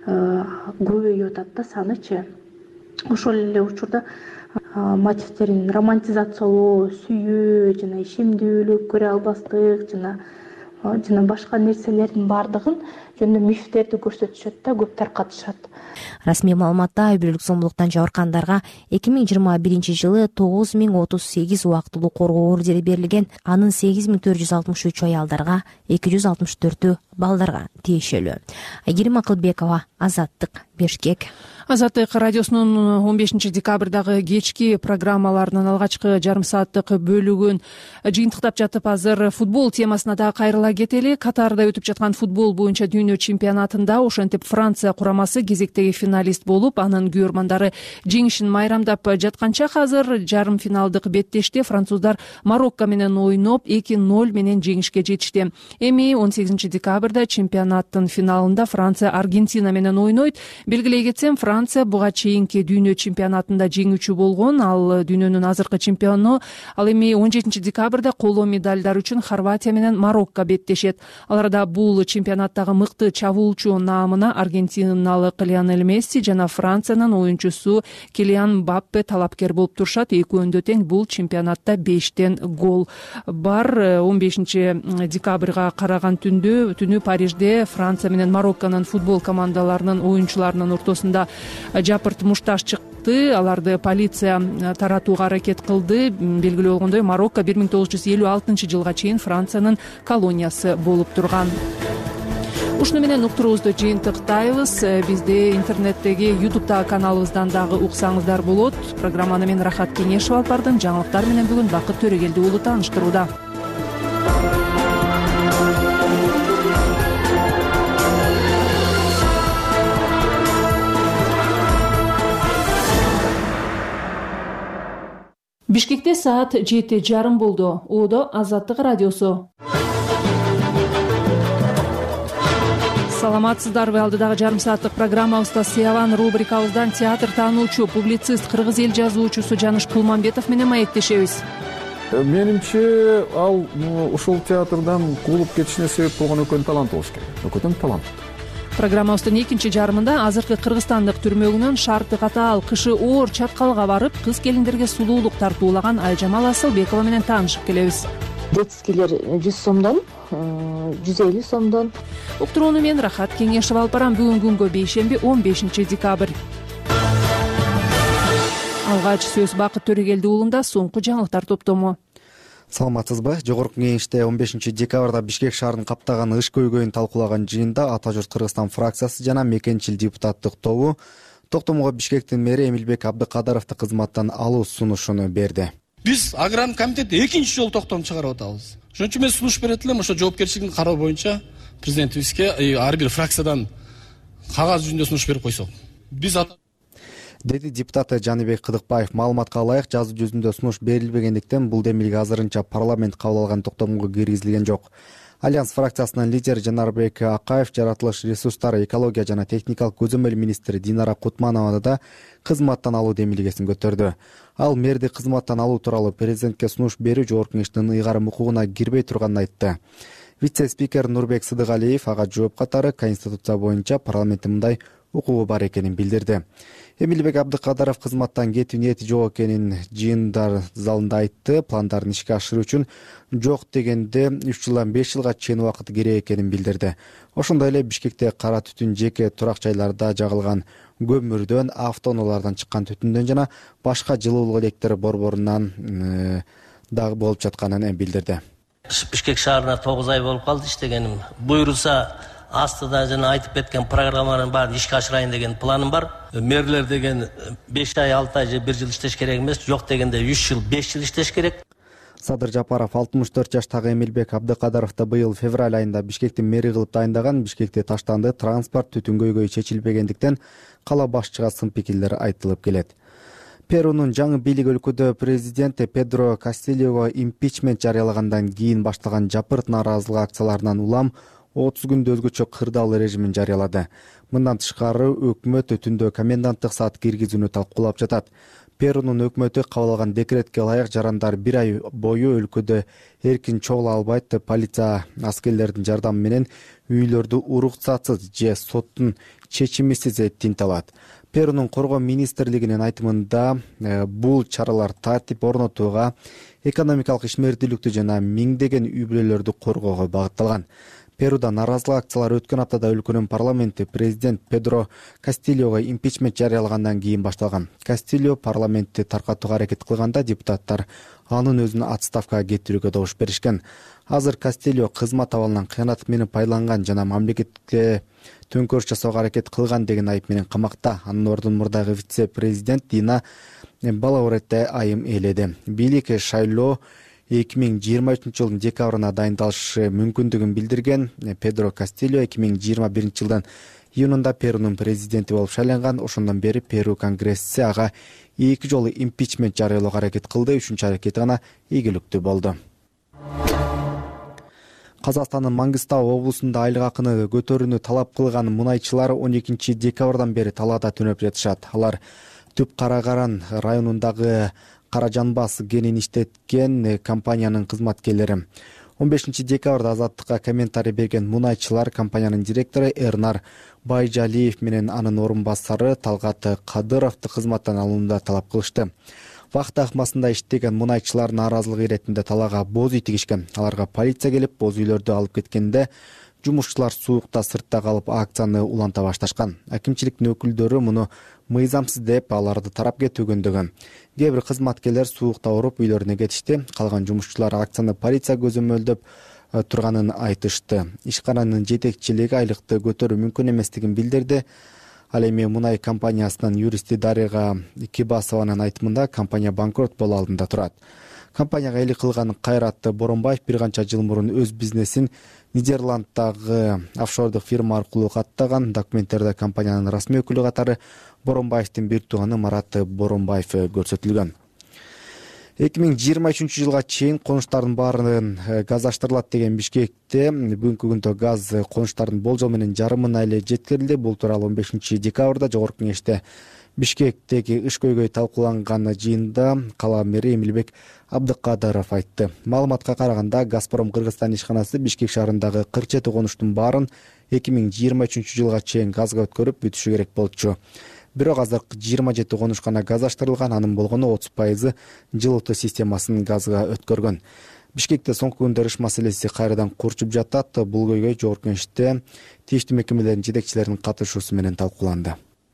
көбөйүп атат да, санычы. Ошол эле учурда мотивтерин романтизациялоо, сүйүү жана ишемдүүлүк, көрө албастык жана жана башка нерселердин баардыгын жөнүндө мифтерди көрсөтүшөт да, көп таркатышат. Расмий маалыматта үй бүлөлүк зомбулуктан жабыркагандарга эки миң жыйырма биринчи жылы тогуз миң отуз сегиз убактылуу коргоо ордери берилген. Анын сегиз миң төрт жүз алтымыш үч аялдарга, эки жүз алтымыш төртү балдарга тиешелүү. Айгерим Акылбекова, Азаттык, Бишкек. Азаттык радиосунун он бешинчи декабрдагы кечки программаларынын алгачкы жарым сааттык бөлүгүн жыйынтыктап жатып, азыр футбол темасына да кайрыла кетели. Катарда өтүп жаткан футбол боюнча дүйнө чемпионатында ошентип Франция курамасы кезектеги финалист болуп, анын күйөрмандары жеңишин майрамдап жатканча азыр жарым финалдык беттеште француздар Марокко менен ойноп эки ноль менен жеңишке жетишти. Эми он сегизинчи декабрда чемпионаттын финалында Франция Аргентина менен ойнойт. Белгилей кетсем, Франция буга чейинки дүйнө чемпионатында жеңүүчү болгон. Ал дүйнөнүн азыркы чемпиону. Ал эми он жетинчи декабрда коло медалдар үчүн Хорватия менен Марокко беттешет. Аларда бул чемпионаттагы мыкты мыкты чабуучу наамына аргентиналык Лионель Месси жана Франциянын оюнчусу Килиан Мбаппе талапкер болуп турушат. Экөөндө тең бул чемпионатта бештен гол бар. он бешинчи декабрга караган түндө түнү Парижде Франция менен Марокконун футбол командаларынын оюнчуларынын ортосунда жапырт мушташ чыкты. Аларды полиция таратууга аракет кылды. Белгилүү болгондой, Марокко бир миң тогуз жүз элүү алтынчы жылга чейин Франциянын колониясы болуп турган. Ушуну менен уктуруубузду жыйынтыктайбыз. Бизди интернеттеги ютубтагы каналыбыздан дагы уксаңыздар болот. Программаны мен Рахат Кеңешев алып бардым. Жаңылыктар менен бүгүн Бакыт Төрөгелди уулу тааныштырууда. Бишкекте саат жети жарым болду. Оодо Азаттык радиосу. Саламатсыздарбы? Алдыдагы жарым сааттык программабызда Сыяван рубрикабыздан театр таануучу, публицист, кыргыз эл жазуучусу Жаныш Кулманбетов менен маектешебиз. Менимче ал ушул театрдан куулуп кетишине себеп болгон өкөн талант болуш керек. Өкөтөн талант. Программабыздын экинчи жарымында азыркы кыргызстандык түрмөгүнөн шарты катаал, кышы оор чаткалга барып, кыз келиндерге сулуулук тартуулаган Айжамал Асылбекова менен таанышып келебиз. Детскийлер жүз сомдон, жүз элүү сомдон. Уктурууну мен Рахат Кеңешев алып барам. Бүгүн күнгө бейшемби он бешинчи декабрь. Алгач сөз Бакыт Төрөгелди уулунда, соңку жаңылыктар топтому. Саламатсызбы? Жогорку кеңеште он бешинчи декабрда Бишкек шаарын каптаган ыш көйгөйүн талкуулаган жыйында Ата журт Кыргызстан фракциясы жана Мекенчил депутаттык тобу токтомго Бишкектин мэри Эмилбек Абдыкадаровду кызматтан алуу сунушуну берди. Биз аграрный комитетте экинчи жолу токтом чыгарып атабыз. Ошон үчүн мен сунуш берет элем, ошо жоопкерчилигин кароо боюнча президентибизге ар бир фракциядан кагаз жүзүндө сунуш берип койсок. Биз деди депутат Жаныбек Кыдыкбаев. Маалыматка ылайык, жазуу жүзүндө сунуш берилбегендиктен бул демилге азырынча парламент кабыл алган токтомго киргизилген жок. Альянс фракциясынын лидери Жанарбек Акаев, жаратылыш ресурстары, экология жана техникалык көзөмөл министри Динара Кутманованы да кызматтан алуу демилгесин көтөрдү. Ал мэрди кызматтан алуу тууралуу президентке сунуш берүү жогорку кеңештин ыйгарым укугуна кирбей турганын айтты. Вице-спикер Нурбек Сыдыгалиев ага жооп катары Конституция боюнча парламенттин мындай укугу бар экенин билдирди. Эмилбек Абдыкадаров кызматтан кетүү ниети жок экенин жыйындар залында айтты. Пландарын ишке ашыруу үчүн жок дегенде үч жылдан беш жылга чейин убакыт керек экенин билдирди. Ошондой эле Бишкекте кара түтүн жеке турак жайларда жагылган көмүрдөн, автоунаалардан чыккан түтүндөн жана башка жылуулук электр борборунан дагы болуп жатканын билдирди. Бишкек шаарына тогуз ай болуп калды иштегеним. Буйрулса астыда жана айтып кеткен программалардын баарын ишке ашырайын деген планым бар. Мэрлер деген беш ай, алты ай же бир жыл иштеш керек эмес, жок дегенде үч жыл, беш жыл иштеш керек. Садыр Жапаров алтымыш төрт жаштагы Эмилбек Абдыкадаровду быйыл февраль айында Бишкектин мэри кылып дайындаган. Бишкекте таштанды транспорт түтүн көйгөйү чечилбегендиктен кала башчыга сын пикирлер айтылып келет. Перунун жаңы бийлик өлкөдө президент Педро Кастилього импичмент жарыялагандан кийин башталган жапырт нааразылык акцияларынан улам отуз күндө өзгөчө кырдаал режимин жарыялады. Мындан тышкары өкмөт түндө коменданттык саат киргизүүнү талкуулап жатат. Перунун өкмөтү кабыл алган декретке ылайык жарандар бир ай бою өлкөдө эркин чогула албайт. Полиция аскерлердин жардамы менен үйлөрдү уруксатсыз же соттун чечимисиз тинте алат. Перунун коргоо министрлигинин айтымында бул чаралар тартип орнотууга, экономикалык ишмердүүлүктү жана миңдеген үй бүлөлөрдү коргоого багытталган. Перуда нааразылык акциялары өткөн аптада өлкөнүн парламенти президент Педро Кастилього импичмент жарыялагандан кийин башталган. Кастильо парламентти таркатууга аракет кылганда депутаттар анын өзүн отставкага кетирүүгө добуш беришкен. Азыр Кастильо кызмат абалынан кыянат менен пайланган жана мамлекетке төңкөрүш жасоого аракет кылган деген айып менен камакта. Анын ордун мурдагы вице-президент Дина Балауретте айым ээледи. Бийлик шайлоо эки миң жыйырма үчүнчү жылдын декабрына дайындалышы мүмкүндүгүн билдирген. Педро Кастильо эки миң жыйырма биринчи жылдын июнунда Перунун президенти болуп шайланган. Ошондон бери Перу конгресси ага эки жолу импичмент жарыялоого аракет кылды. Үчүнчү аракети гана ийгиликтүү болду. Казакстандын Маңгыстау облусунда айлык акыны көтөрүүнү талап кылган мунайчылар он экинчи декабрдан бери талаада түнөп жатышат. Алар Түп Карагаран районундагы Кара Жанбас кенин иштеткен компаниянын кызматкерлери. он бешинчи декабрда Азаттыкка комментарий берген мунайчылар компаниянын директору Эрнар Байжалиев менен анын орун басары Талгат Кадыровду кызматтан алууну талап кылышты. Вакыт акмасында иштеген мунайчылар нааразылык иретинде талаага боз үй тигишкен. Аларга полиция келип, боз үйлөрдү алып кеткенде жумушчулар суукта сыртта калып акцияны уланта башташкан. Акимчиликтин өкүлдөрү муну мыйзамсыз деп аларды тарап кетүүгөндөгөн. Кээ бир кызматкерлер суукта ооруп үйлөрүнө кетишти. Калган жумушчулар акцияны полиция көзөмөлдөп турганын айтышты. Ишкананын жетекчилиги айлыкты көтөрүү мүмкүн эместигин билдирди. Ал эми мунай компаниясынын юристи Дарига Кибасованын айтымында компания банкрот болуу алдында турат. Компанияга элик кылган Кайрат Боронбаев бир канча жыл мурун өз бизнесин Нидерланддагы офшордук фирма аркылуу каттаган. Документтерде компаниянын расмий өкүлү катары Боронбаевдин бир тууганы Марат Боронбаев көрсөтүлгөн. эки миң жыйырма үчүнчү жылга чейин конуштардын баарын газдаштырылат деген Бишкекте бүгүнкү күндө газ конуштардын болжол менен жарымына эле жеткирилди. Бул тууралуу он бешинчи декабрда Жогорку кеңеште Бишкектеги иш көйгөй талкууланган жыйында кала мэри Эмилбек Абдыкадыров айтты. Маалыматка караганда Газпром Кыргызстан ишканасы Бишкек шаарындагы кырк жети конуштун баарын эки миң жыйырма үчүнчү жылга чейин газга өткөрүп бүтүшү керек болчу. Бирок азыр жыйырма жети конуш гана газдаштырылган, анын болгону отуз пайызы жылытуу системасын газга өткөргөн. Бишкекте соңку күндөр ыш маселеси кайрадан курчуп жатат. Бул көйгөй Жогорку кеңеште тийиштүү мекемелердин жетекчилеринин катышуусу менен талкууланды.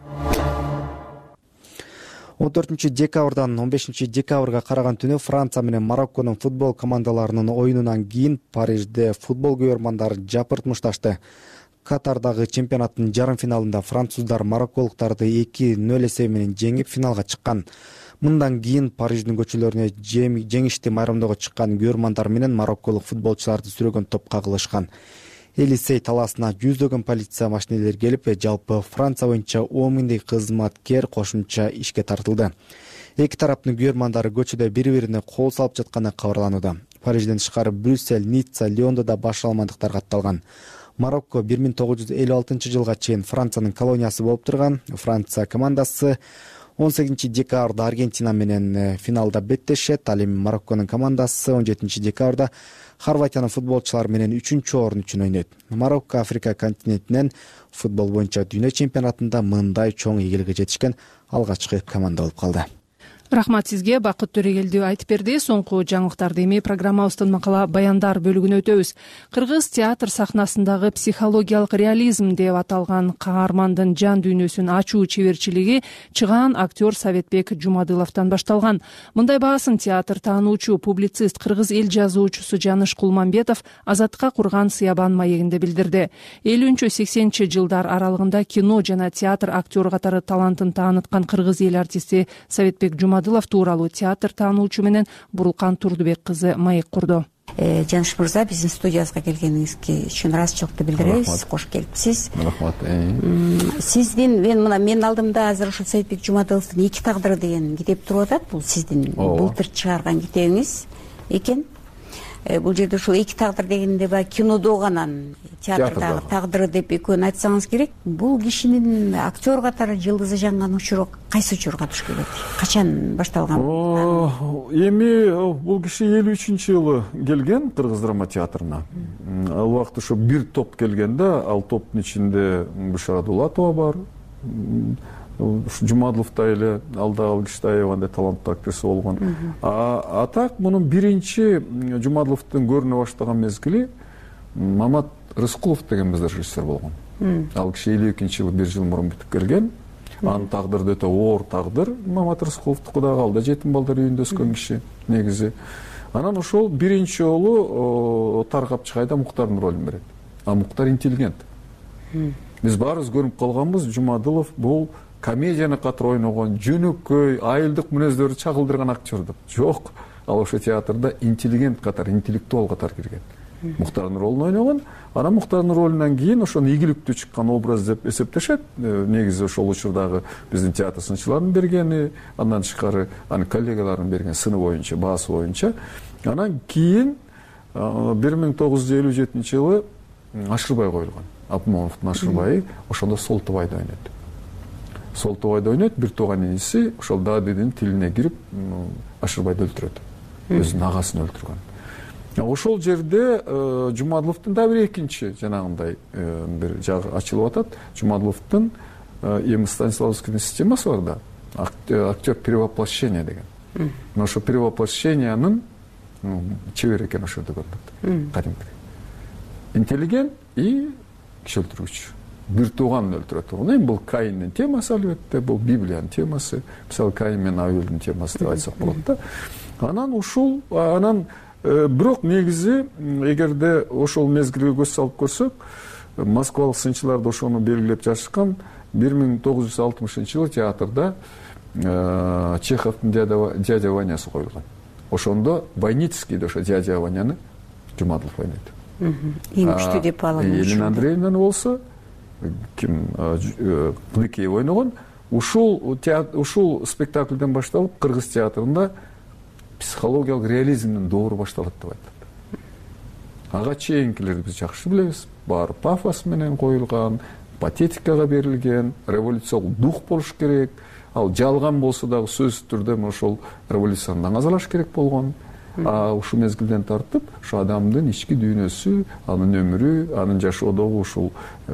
он төртүнчү декабрдан он бешинчи декабрга караган түнү Франция менен Марокконун футбол командаларынын оюнунан кийин Парижде футбол көрөрмандары жапыртмышташты. Катардагы чемпионаттын жарым финалында француздар марокколуктарды эки нөл эсеби менен жеңип финалга чыккан. Мындан кийин Париждин көчөлөрүнө жеңишти майрамдоого чыккан көрөрмандар менен марокколук футболчуларды сүрөгөн топко кагылышкан. Элисей талаасына жүздөгөн полиция машинелери келип, жалпы Франция боюнча он миңдей кызматкер кошумча ишке тартылды. Эки тараптын көрөрмандары көчөдө бири-бирине кол салып жатканы кабарланууда. Парижден тышкары Брюссель, Ницца, Лиондо да баш алмандыктар катталган. Марокко бир миң тогуз жүз элүү алтынчы жылга чейин Франциянын колониясы болуп турган. Франция командасы он сегизинчи декабрда Аргентина менен финалда беттешет. Ал эми Марокконун командасы он жетинчи декабрда Хорватиянын футболчулары менен үчүнчү орун үчүн ойнойт. Марокко Африка континентинен футбол боюнча дүйнө чемпионатында мындай чоң ийгиликке жетишкен алгачкы команда болуп калды. Рахмат сизге, Бакыт Төрегелди айтып берди. Соңку жаңылыктарды эми программабыздын макала баяндар бөлүгүнө өтөбүз. Кыргыз театр сахнасындагы психологиялык реализм деп аталган каармандын жан дүйнөсүн ачуу чеберчилиги чыгаан актер Советбек Жумадыловдон башталган. Мындай баасын театр таануучу публицист, кыргыз эл жазуучусу Жаныш Кулманбетов Азаттыкка курган Сыябан маегинде билдирди. элүүнчү сексенинчи жылдар аралыгында кино жана театр актеру катары талантын тааныткан кыргыз эл артисти Советбек Жумадылов тууралуу театр таануучу менен Бурулкан Турдубек кызы маек курду. Жаныш мырза, биздин студиябызга келгениңизге үчүн ыраазычылыкты билдиребиз. Кош келипсиз. Рахмат. Сиздин мен мына менин алдымда азыр ушул Советбек Жумадыловдун «Эки тагдыр» деген китеп туруп атат. Бул сиздин былтыр чыгарган китебиңиз экен. Бул жерде ушул «Эки тагдыр» дегенде баягы кинодо гана театрдагы тагдыры деп экөөнү айтсаңыз керек. Бул кишинин актер катары жылдызы жанган учуру кайсы учурга туш келет? Качан башталган? Эми бул киши элүү үчүнчү жылы келген Кыргыз драма театрына. Ал убакта ошо бир топ келгенде, ал топтун ичинде Бушара Дулатова бар. Жумадыловда эле Алдагал Киштаевандай таланттуу актриса болгон. А так мунун биринчи Жумадыловдун көрүнө баштаган мезгили Мамат Рыскулов деген биздин режиссер болгон. Ал киши элүү экинчи жылы бир жыл мурун бүтүп келген. Анын тагдыры өтө оор тагдыр. Мамат Рыскуловдуку дагы алда жетим балдар үйүндө өскөн киши негизи. Анан ошол биринчи жолу Таргап Чыгайда Муктардын ролун берет. А Муктар интеллигент. Биз баарыбыз көрүп калганбыз, Жумадылов бул комедияны катары ойногон, жөнөкөй, айылдык мүнөздөрдү чагылдырган актер деп. Жок, ал ошо театрда интеллигент катары, интеллектуал катары кирген. Муктардын ролун ойногон. Анан Муктардын ролунан кийин ошону ийгиликтүү чыккан образ деп эсептешет. Негизи ошол учурдагы биздин театр сынчылардын бергени, андан тышкары анын коллегаларынын берген сыны боюнча, баасы боюнча. Анан кийин бир миң тогуз жүз элүү жетинчи жылы Ашырбай коюлган. Абмоновдун Ашырбайы ошондо Солтубайды ойнойт. Солтубайды ойнойт, бир тууган иниси ошол Дадидин тилине кирип Ашырбайды өлтүрөт. Өзүнүн агасын өлтүргөн. ошол жерде Жумадыловдун да бир экинчи жанагындай бир жагы ачылып атат. Жумадыловдун эми Станиславскийдин системасы бар да, актер перевоплощения деген. Ошо перевоплощениянын чебер экен ошол жерде көрүнөт. Кадимкидей интеллигент и киши өлтүргүч, бир тууганын өлтүрөт. Эми бул Каиндин темасы, албетте, бул Библиянын темасы. Мисалы Каин менен Авелдин темасы деп айтсак болот да. Анан ушул анан бирок негизи эгерде ошол мезгилге көз салып көрсөк, москвалык сынчылар да ошону белгилеп жазышкан. бир миң тогуз жүз алтымышынчы жылы театрда Чеховдун дядя Ванясы коюлган. Ошондо Войницкийди ошо дядя Ваняны Жумадылов ойнойт. Эң күчтүү деп алам. Елена Андреевнаны болсо ким Кыдыкеева ойногон. Ушул ушул спектакльден башталып кыргыз театрында психологиялык реализмдин доору башталат деп айтат. Ага чейинкилерди биз жакшы билебиз. Баары пафос менен коюлган, патетикага берилген, революциялык дух болуш керек. Ал жалган болсо дагы сөзсүз түрдө ошол революциядан азалаш керек болгон. А ушул мезгилден тартып, ошо адамдын ички дүйнөсү, анын өмүрү, анын жашоодогу ушул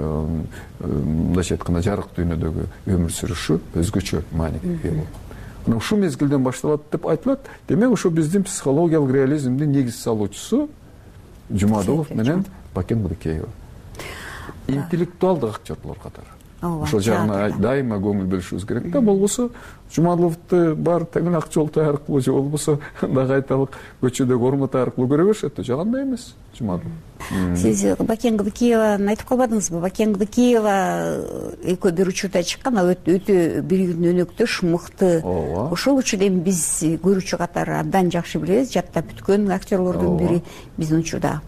мындайча айтканда жарык дүйнөдөгү өмүр сүрүшү өзгөчө мааниге ээ болгон. Мына ушул мезгилден башталат деп айтылат. Демек ошо биздин психологиялык реализмдин негиз салуучусу Жумадылов менен Бакен Кыдыкеева. Интеллектуалдык актерлор катары. Ошол жагына дайыма көңүл бөлүшүбүз керек да. Болбосо Жумадыловду бар тегин ак жолтой аркылуу же болбосо дагы айталык көчөдөгү урмат аркылуу көрө беришет да. Жагандай эмес Жумадылов. Сиз Бакен Кыдыкееваны айтып калбадыңызбы? Бакен Кыдыкеева экөө бир учурда чыккан, ал өтө биригидин өнөктөш, мыкты. Ошол учурда эми биз көрүүчү катары абдан жакшы билебиз, жаттап бүткөн актерлордун бири биздин учурда.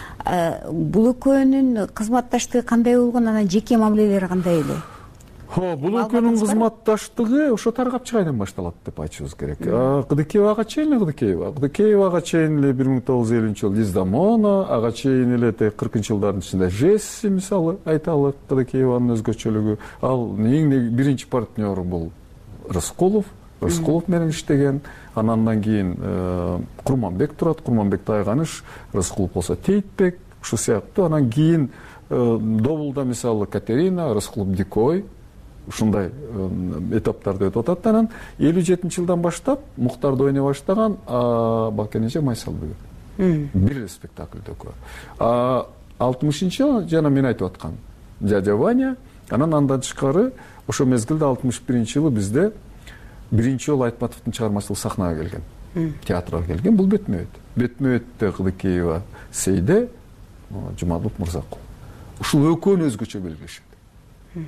Бул экөөнүн кызматташтыгы кандай болгон, анан жеке мамилелери кандай эле? Бул экөөнүн кызматташтыгы ошо Таргапчы айдан башталат деп айтышыбыз керек. Кыдыкеевага чейин эле Кыдыкеева. Кыдыкеевага чейин эле бир миң тогуз жүз элүүнчү жылы Лиздамона, ага чейин эле кыркынчы жылдардын ичинде Жесси мисалы айталык, Кыдыкееванын өзгөчөлүгү. Ал эң биринчи партнеру бул Рыскулов. Рыскулов менен иштеген. Андан кийин Курманбек турат, Курманбек Тайганыш, Рыскулов болсо Тейтбек, ушул сыяктуу. Анан кийин Добулда мисалы Катерина, Рыскулов Дикой, ушундай этаптарды өтүп атат. Анан элүү жетинчи жылдан баштап Муктарды ойной баштаган Бакен эже Майсалбек. Бир эле спектакльдө көрүп. алтымышынчы жылы жана мен айтып аткан дядя Ваня. Анан андан тышкары ошо мезгилде алтымыш биринчи жылы бизде биринчи жолу Айтматовдун чыгармачылык сахнага келген. Театрга келген. Бул бетме-бет. Бетме-бетте Кыдыкеева Сейде, Жумадылов Мырзакул. Ушул экөөнү өзгөчө белгилешет.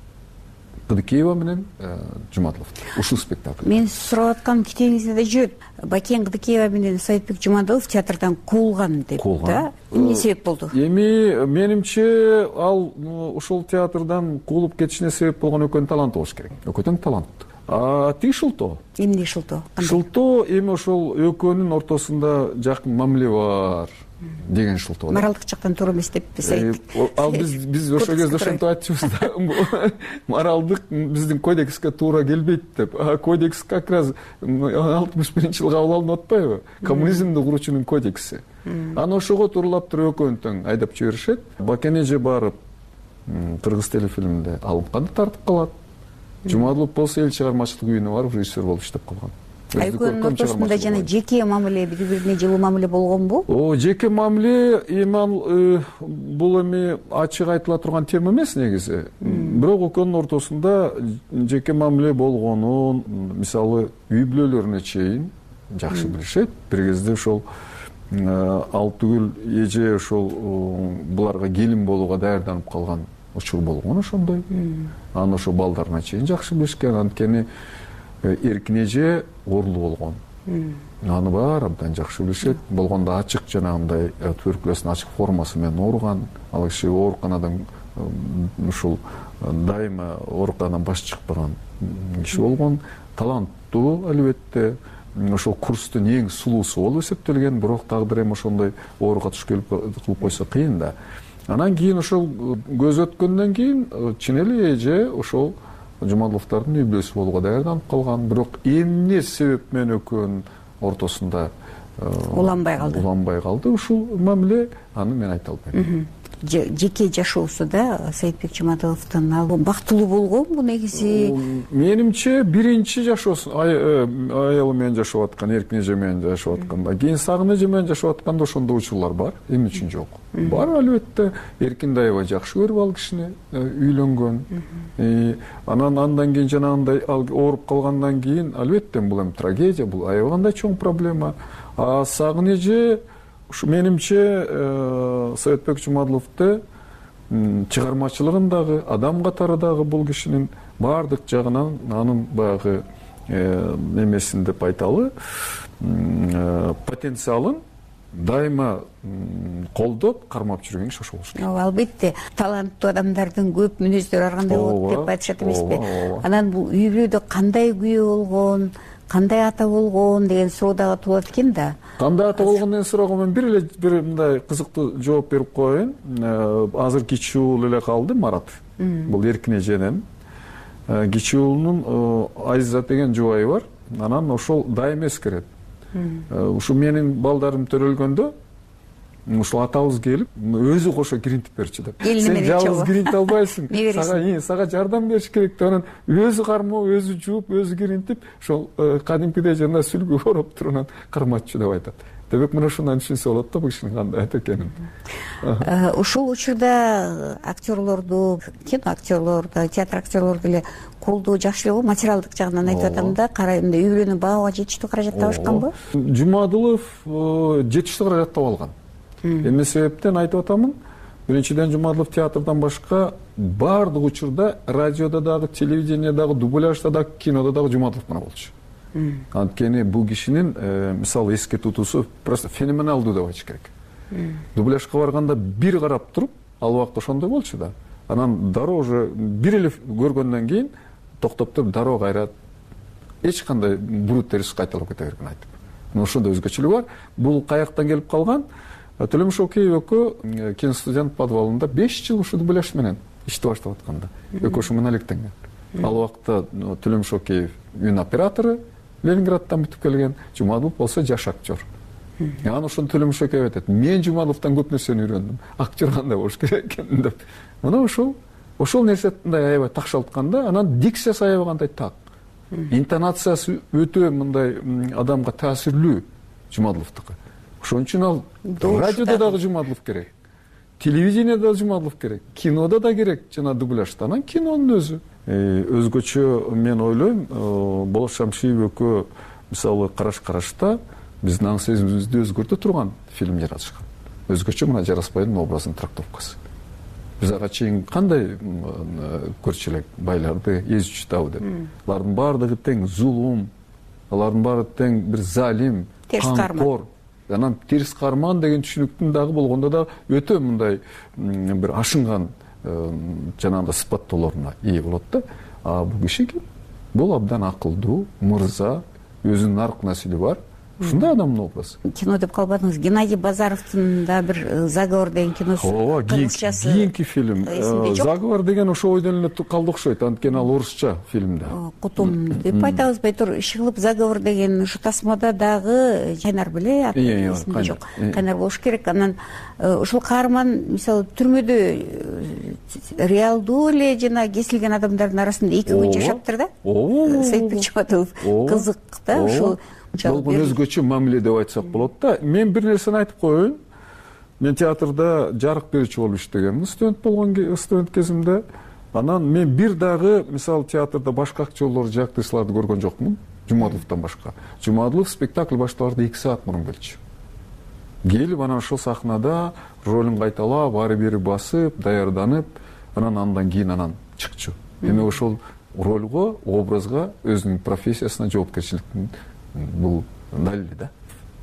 Кыдыкеева менен Жумадылов. Ушул спектакль. Мен сурап аткан китебиңизде да жүрөт. Бакен Кыдыкеева менен Саитбек Жумадылов театрдан куулган деп да. Эмне себеп болду? Эми менимче ал ушул театрдан куулуп кетишине себеп болгон экөөнүн таланты болуш керек. Экөөтөң таланттуу. А ти шылтоо. Эмне шылтоо? Шылтоо эми ошол экөөнүн ортосунда жакын мамиле бар деген шылтоо. Моралдык жактан туура эмес деп Саит. Ал биз биз ошол кезде ошентип айтчубуз да. Моралдык биздин кодекске туура келбейт деп. А кодекс как раз алтымыш биринчи жылы кабыл алынып атпайбы? Коммунизмди куруучунун кодекси. Аны ошого тууралап туруп экөөнү тең айдап жиберишет. Бакен эже барып кыргыз телефильминде алыпканды тартып калат. Жумадылов болсо эл чыгармачылык үйүнө барып режиссер болуп иштеп калган. Экөөнүн ортосунда жана жеке мамиле, бири-бирине жылуу мамиле болгонбу? О, жеке мамиле эми бул эми ачык айтыла турган тема эмес негизи. Бирок экөөнүн ортосунда жеке мамиле болгонун, мисалы, үй бүлөлөрүнө чейин жакшы билишет. Бир кезде ошол ал түгүл эже ошол буларга келин болууга даярданып калган учур болгон ошондой. Аны ошо балдарына чейин жакшы билишкен. Анткени Эркин эже оорулуу болгон. Аны баары абдан жакшы билишет. Болгондо ачык жанагындай туберкулездин ачык формасы менен ооруган. Ал киши ооруканадан ушул дайыма ооруканадан баш чыкпаган киши болгон. Таланттуу албетте. Ошол курстун эң сулуусу болуп эсептелген. Бирок тагдыр эми ошондой ооруга туш келип кылып койсо кыйын да. Анан кийин ошол көз өткөндөн кийин чын эле эже ошол Жумадыловдордун үй бүлөсү болууга даярданып калган. Бирок эмне себеп менен экөөнүн ортосунда уланбай калды уланбай калды ушул мамиле аны мен айта албайм. Жеке жашоосуда Саитбек Жумадыловдун ал бактылуу болгонбу негизи? Менимче биринчи жашоосу аялы менен жашап аткан, эркин эже менен жашап атканда, кийин сагын эже менен жашап атканда ошондой учурлар бар. Эмне үчүн жок? Бар албетте. Эркин Даева жакшы көрүп ал кишини, үйлөнгөн. Анан андан кийин жанагындай ооруп калгандан кийин албетте бул эми трагедия, бул аябагандай чоң проблема. А сагын эже ушу менимче Саитбек Жумадыловду чыгармачылыгын дагы, адам катары дагы бул кишинин баардык жагынан анын баягы немесин деп айталы, потенциалын дайыма колдоп, кармап жүргөн киши ошо болуш керек. Албетте, таланттуу адамдардын көп мүнөздөрү ар кандай болот деп айтышат эмеспи? Анан бул үй бүлөдө кандай күйөө болгон, кандай ата болгон деген суроо дагы туулат экен да. Кандай ата болгон деген суроого мен бир эле бир мындай кызыктуу жооп берип коеюн. Азыр кичи уул эле калды, Марат. Бул эркин эженин. Кичи уулунун Айза деген жубайы бар. Анан ошол дайым эскерет. Ушу менин балдарым төрөлгөндө ушул атабыз келип, өзү кошо киринтип берчү деп. Сен жалгыз киринте албайсың. Сага сага жардам бериш керек деп анан өзү кармоо, өзү жууп, өзү киринтип, ошол кадимкидей жана сүлгү ороп туруп анан карматчу деп айтат. Демек мына ушундан түшүнсө болот да бул кишинин кандай ата экенин. Ушул учурда актерлорду, кино актерлорду, театр актерлорду эле колдоо жакшы эле го, материалдык жагынан айтып атам да, карайм да, үй бүлөнү багууга жетиштүү каражат табышканбы? Жумадылов жетиштүү каражат таба алган. Эмне себептен айтып атамын? Биринчиден, Жумадылов театрдан башка баардык учурда радиодо дагы, телевидениедагы, дубляжда дагы, кинодо дагы Жумадылов менен болчу. Анткени бул кишинин мисалы эске тутуусу просто феноменалдуу деп айтыш керек. Дубляжга барганда бир карап туруп, ал убакта ошондой болчу да. Анан дароо уже бир эле көргөндөн кийин токтоп туруп дароо кайра эч кандай бурут терис кайталап кете берген айтып. Ошондой өзгөчөлүгү бар. Бул каяктан келип калган? Төлөм Шокеев экөө киностудент подвалында беш жыл ушу дубляж менен ишти баштап атканда. Экөө ушу моноликтенген. Ал убакта Төлөм Шокеев үн оператору Ленинграддан бүтүп келген, Жумадылов болсо жаш актер. Анан ошону Төлөм Шокеев айтат: "Мен Жумадыловдон көп нерсени үйрөндүм. Актер кандай болуш керек экен" деп. Мына ошол ошол нерсендай аябай такшалтканда, анан дикциясы аябагандай так. Интонациясы өтө мындай адамга таасирлүү Жумадыловдуку. Ошон үчүн ал радиодо дагы Жумадылов керек, телевидениеде дагы Жумадылов керек, кинодо да керек, жана дубляжда. Анан кинонун өзү өзгөчө мен ойлойм, Болот Шамшиев экөө мисалы караш-карашта биздин аң сезимибизди өзгөртө турган фильм жаратышкан. Өзгөчө мына Жараспайдын образынын трактовкасы. Биз ага чейин кандай көрчү элек байларды эзүүчү табы деп. Алардын баардыгы тең зулум, алардын баары тең бир залим, камкор. Анан терс карман деген түшүнүктүн дагы болгондо да өтө мындай бир ашынган жанагындай сыпаттоолоруна ээ болот да. А бул киши бул абдан акылдуу, мырза, өзүнүн арк насили бар. Ушундай адамдын образы. Кино деп калбадыңыз. Геннадий Базаровдун да бир Заговор деген киносу. Ооба, кийинки фильм. Заговор деген ошо ойдон эле калды окшойт, анткени ал орусча фильмде. Кутум деп айтабыз бейтур. Иши Заговор деген ушу тасмада дагы Кайнар беле, эсимде жок. Кайнар болуш керек. Анан ушул каарман мисалы түрмөдө реалдуу эле жана кесилген адамдардын арасында эки күн жашаптыр да. Саитбек Жумадылов кызык да ушул. Бул өзгөчө мамиле деп айтсак болот да. Мен бир нерсени айтып коеюн. Мен театрда жарык берүүчү болуп иштегенмин студент болгон студент кезимде. Анан мен бир дагы мисалы театрда башка актерлор, жактыйчыларды көргөн жокмун, Жумадыловдон башка. Жумадылов спектакль башталарда эки саат мурун келчү. Келип анан ошол сахнада ролун кайталап, ары бери басып, даярданып, анан андан кийин анан чыкчу. Демек ошол ролго, образга, өзүнүн профессиясына жоопкерчиликтин бул далили да.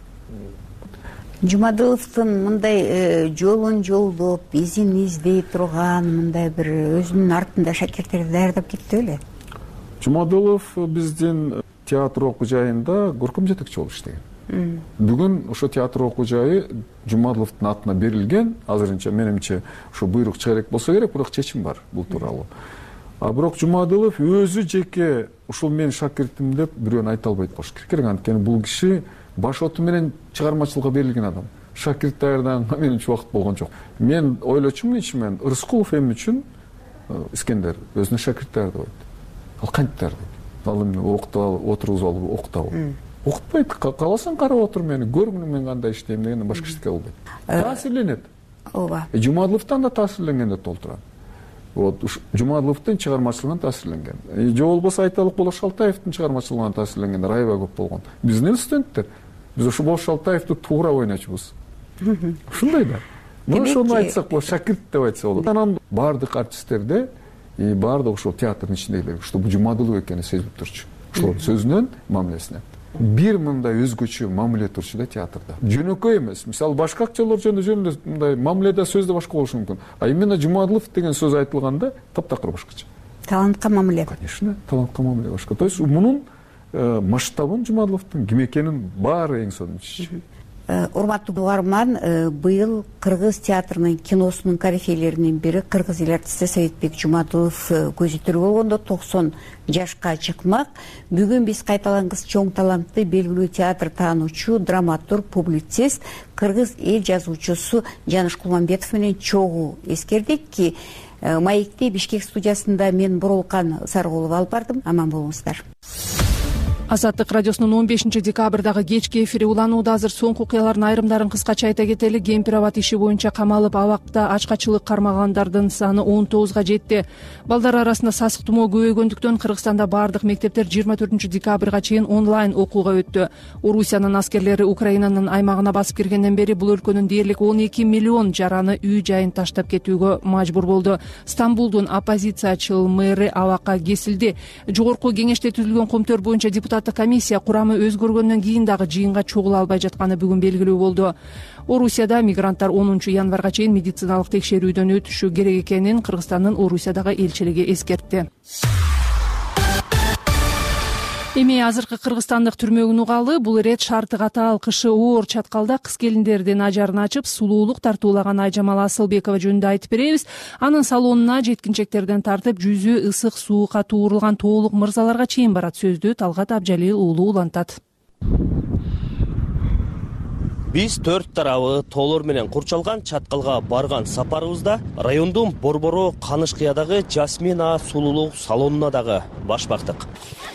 Жумадыловдун мындай жолун жолдоп, изин издей турган мындай бир өзүнүн артында шакирттерди даярдап кетти беле? Жумадылов биздин театр окуу жайында көркөм жетекчи болуп иштеген. Бүгүн ошо театр окуу жайы Жумадыловдун атына берилген. Азырынча менимче ошо буйрук чыга элек болсо керек, бирок чечим бар бул тууралуу. а бирок Жумадылов өзү жеке ушул менин шакиртим деп бирөөнү айта албайт болуш керек. Анткени бул киши башоту менен чыгармачылыкка берилген адам. Шакирт даярдаганга менин үчүн убакыт болгон жок. Мен ойлочумун ичимен, Рыскулов эми үчүн Искендер өзүнө шакирт даярдабайт. Ал кантип даярдайт? Ал эми окутуп отургузуп алып окутабы? Окутпайт. Кааласаң карап отур мени, көргүн мен кандай иштейм дегенден башка эчтеке кылбайт. Таасирленет. Ооба. Жумадыловдон да таасирленген деп толтурат. Вот Жумадыловдун чыгармачылыгынан таасирленген. Же болбосо айталык Болот Шалтаевдин чыгармачылыгынан таасирленгендер аябай көп болгон. Биздин студенттер, биз ошо Болот Шалтаевди туура ойночубуз. Ушундай да. Мына ошону айтсак болот, шакирт деп айтса болот. Анан баардык артисттерде и баардык ошол театрдын ичиндегилер, что бул Жумадылов экени сезип турчу. Ошол сөзүнөн, мамилесинен. Бир мындай өзгөчө мамиле турчу да театрда. Жөнөкөй эмес. Мисалы башка акчалар жөнүндө жөнүндө мындай мамиледе сөздө башка болушу мүмкүн. А именно Жумадылов деген сөз айтылганда таптакыр башкача. Талантка мамиле. Конечно, талантка мамиле башка. То есть мунун масштабын Жумадыловдун ким экенин баары эң сонун түшүнүшү. Урматтуу угарман, быйыл кыргыз театрынын киносунун корифейлеринин бири кыргыз эл артисти Советбек Жумадылов көзү тирүү болгондо токсон жашка чыкмак. Бүгүн биз кайталангыс чоң талантты белгилүү театр таануучу, драматург, публицист, кыргыз эл жазуучусу Жаныш Кулманбетов менен чогуу эскердик ки маекти Бишкек студиясында мен Бурулкан Сарыгулова алып бардым. Аман болуңуздар. Азаттык радиосунун он бешинчи декабрдагы кечки эфири уланууда. Азыр соңку окуялардын айрымдарын кыскача айта кетели. Кемпир-абад иши боюнча камалып абакта ачкачылык кармагандардын саны он тогузга жетти. Балдар арасында сасык тумоо көбөйгөндүктөн Кыргызстанда баардык мектептер жыйырма төртүнчү декабрга чейин онлайн окууга өттү. Орусиянын аскерлери Украинанын аймагына басып киргенден бери бул өлкөнүн дээрлик он эки миллион жараны үй жайын таштап кетүүгө мажбур болду. Стамбулдун оппозициячыл мэри абакка кесилди. Жогорку кеңеште түзүлгөн коомдор боюнча депутат комиссия курамы өзгөргөндөн кийин дагы жыйынга чогула албай жатканы бүгүн белгилүү болду. Орусияда мигранттар онунчу январга чейин медициналык текшерүүдөн өтүшү керек экенин Кыргызстандын Орусиядагы элчилиги эскертти. Эми азыркы кыргызстандык түрмөгүн угалы. Бул ирет шарты катаал, кышы оор чаткалда кыз келиндердин ажарын ачып, сулуулук тартуулаган Айжамал Асылбекова жөнүндө айтып беребиз. Анын салонуна жеткинчектерден тартып, жүзү ысык суукка туурулган тоолук мырзаларга чейин барат. Сөздү Талгат Абжалил уулу улантат. Биз төрт тарабы тоолор менен курчалган чаткалга барган сапарыбызда райондун Борбору Канышкыядагы Жасмина сулуулук салонуна дагы баш бактык.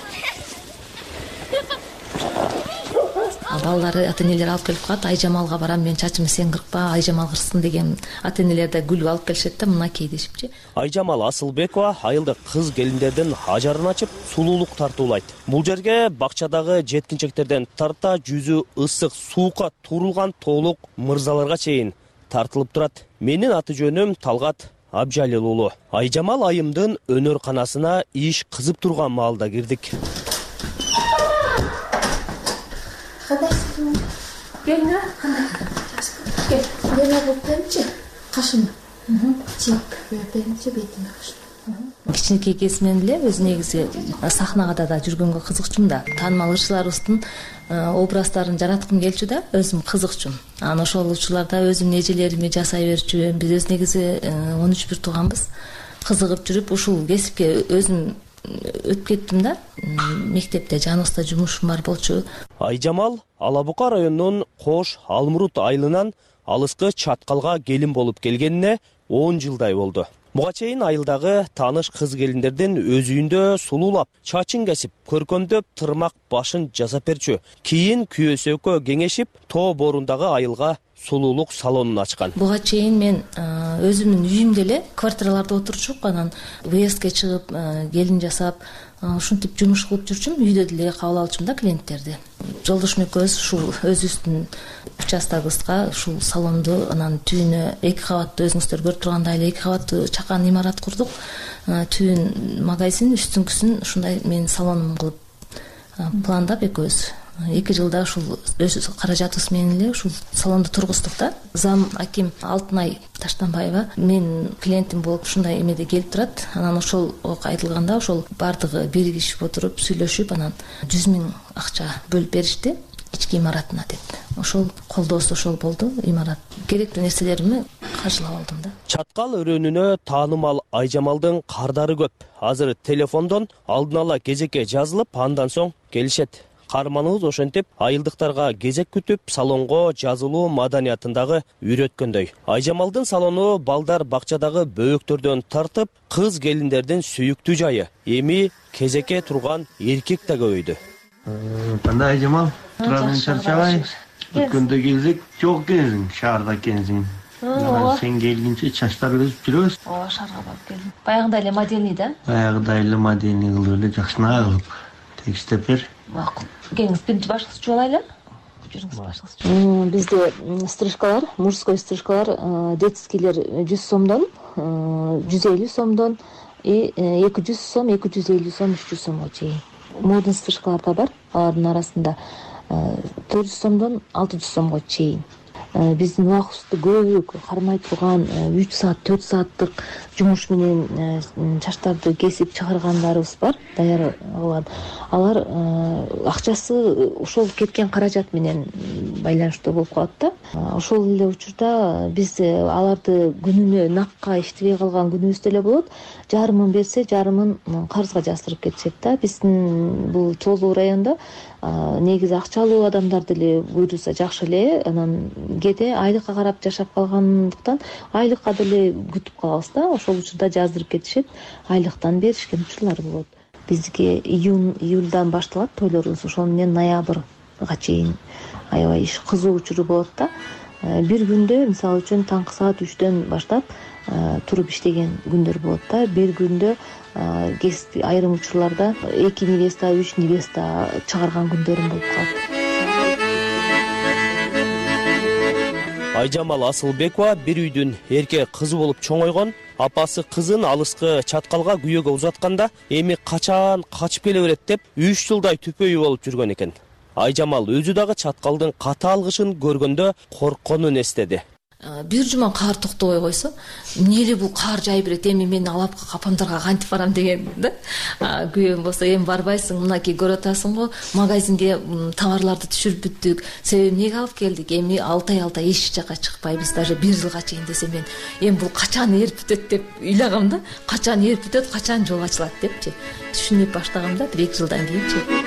Балдары ата-энелер алып келип калат, Айжамалга барам, мен чачымды сен кыркпа, Айжамал кырсын деген ата-энелер да гүл алып келишет да, мынакей дешипчи. Айжамал Асылбекова айылдык кыз келиндердин ажарын ачып, сулуулук тартуулайт. Бул жерге бакчадагы жеткинчектерден тарта жүзү ысык суукка туурулган тоолук мырзаларга чейин тартылып турат. Менин аты жөнүм Талгат Абжалил уулу. Айжамал айымдын өнөр канасына иш кызып турган маалда кирдик. Келме, кандай? Кел, неме болуп берчи? Кашым. Чек, берчи бетиме кашым. Кичинекей кезинен эле өзү негизи сахнага да жүргөнгө кызыкчумун да. Таанымал ырчыларыбыздын образдарын жараткым келчү да, өзүм кызыкчумун. Анан ошол учурларда өзүмдүн эжелерими жасай берчүмүн. Биз өз негизи он үч бир тууганбыз. Кызыгып жүрүп ушул кесипке өзүм өтүп кеттим да. Мектепте жаныбызда жумушум бар болчу. Айжамал Ала Бука районунун Кош Алмурут айылынан алыскы чаткалга келин болуп келгенине он жылдай болду. Буга чейин айылдагы тааныш кыз келиндердин өз үйүндө сулуулап, чачын кесип, көркөмдөп, тырмак башын жасап берчү. Кийин күйөөсөккө кеңешип, тоо борундагы айылга сулуулук салонун ачкан. Буга чейин мен өзүмдүн үйүмдө эле квартираларда отурчуп, анан выездке чыгып, келин жасап, ушинтип жумуш кылып жүрчүм. Үйдө деле кабыл алчумун да клиенттерди. Жолдошум экөөбүз ушул өзүбүздүн участогыбызга ушул салонду, анан түбүнө эки кабаттуу, өзүңүздөр көрүп тургандай эле эки кабаттуу чакан имарат курдук. Түбүн магазин, үстүңкүсүн ушундай менин салонум кылып пландап экөөбүз эки жылда ушул өз каражатыбыз менен эле ушул салонду тургуздук да. Зам аким Алтынай Таштанбаева мен клиентим болуп ушундай эмеде келип турат. Анан ошол айтылганда ошол бардыгы биригишип отуруп сүйлөшүп, анан жүз миң акча бөлүп беришти ички имаратына деп. Ошол колдоосу ошол болду. Имарат керектүү нерселеримди каржылап алдым да. Чаткал өрөөнүнө таанымал Айжамалдын кардары көп. Азыр телефондон алдын ала кезекке жазылып, андан соң келишет. Каарманыбыз ошентип айылдыктарга кезек күтүп, салонго жазылуу маданиятындагы үйрөткөндөй. Айжамалдын салону балдар бакчадагы бөөктөрдөн тартып, кыз келиндердин сүйүктүү жайы. Эми кезекке турган эркек да көбөйдү. Кандай Айжамал? Турабын чарчабай. Өткөндө келсек, жок экенсиң, шаарда экенсиң. Сен келгенче чачтар өсүп жүрөбүз. Ооба, шаарга барып келдим. Баягыдай эле модельный да? Баягыдай эле модельный кылып эле жакшына кылып тегиштеп бер. Макул. Келиңиз, биринчи башкычы болайлы. Жүрүңүз башкычы. Бизде стрижкалар, мужской стрижкалар, детскийлер жүз сомдон, жүз элүү сомдон, эки жүз сом, эки жүз элүү сом, үч жүз сомго чейин. Модный стрижкалар да бар. Алардын арасында төрт жүз сомдон алты жүз сомго чейин. Биздин убактыбызды көбүрөөк кармай турган үч саат, төрт сааттык жумуш менен чачтарды кесип чыгаргандарыбыз бар, даяр кылган. Алар акчасы ошол кеткен каражат менен байланыштуу болуп калат да. Ошол эле учурда биз аларды күнүнө накка иштебей калган күнүбүздө эле болот. Жарымын берсе, жарымын карызга жаздырып кетишет да. Биздин бул Чоолуу районунда негизи акчалуу адамдар деле буйруса жакшы эле, анан кээде айлыкка карап жашап калгандыктан айлыкка деле күтүп калабыз да. Ошол учурда жаздырып кетишет, айлыктан беришкен учурлар болот. Бизге июнь, июльдан башталат тойлорубуз, ошол менен ноябрга чейин аябай иш кызуу учуру болот да. Бир күндө, мисалы үчүн таңкы саат үчтөн баштап туруп иштеген күндөр болот да. Бир күндө айрым учурларда эки невеста, үч невеста чыгарган күндөрүм болуп калат. Айжамал Асылбекова бир үйдүн эркек кызы болуп чоңойгон. Апасы кызын алыскы Чаткалга күйөөгө узатканда, эми качан качып келе берет деп үч жылдай түпөйү болуп жүргөн экен. Айжамал өзү дагы Чаткалдын катаал кышын көргөндө коркконун эстеди. Бир жума каар токтобой койсо, эмне бул каар жай берет, эми мен алап капамдарга кантип барам деген да. Күйөөм болсо, эми барбайсың, мынакей көрүп атасың го, магазинге товарларды түшүрүп бүттүк. Себеби эмнеге алып келдик? Эми алты ай алты ай эч жака чыкпайбыз, даже бир жылга чейин десе мен, эми бул качан эрип бүтөт деп ыйлагам да. Качан эрип бүтөт, качан жол ачылат депчи. Түшүнүп баштагам да, бир эки жылдан кийинчи.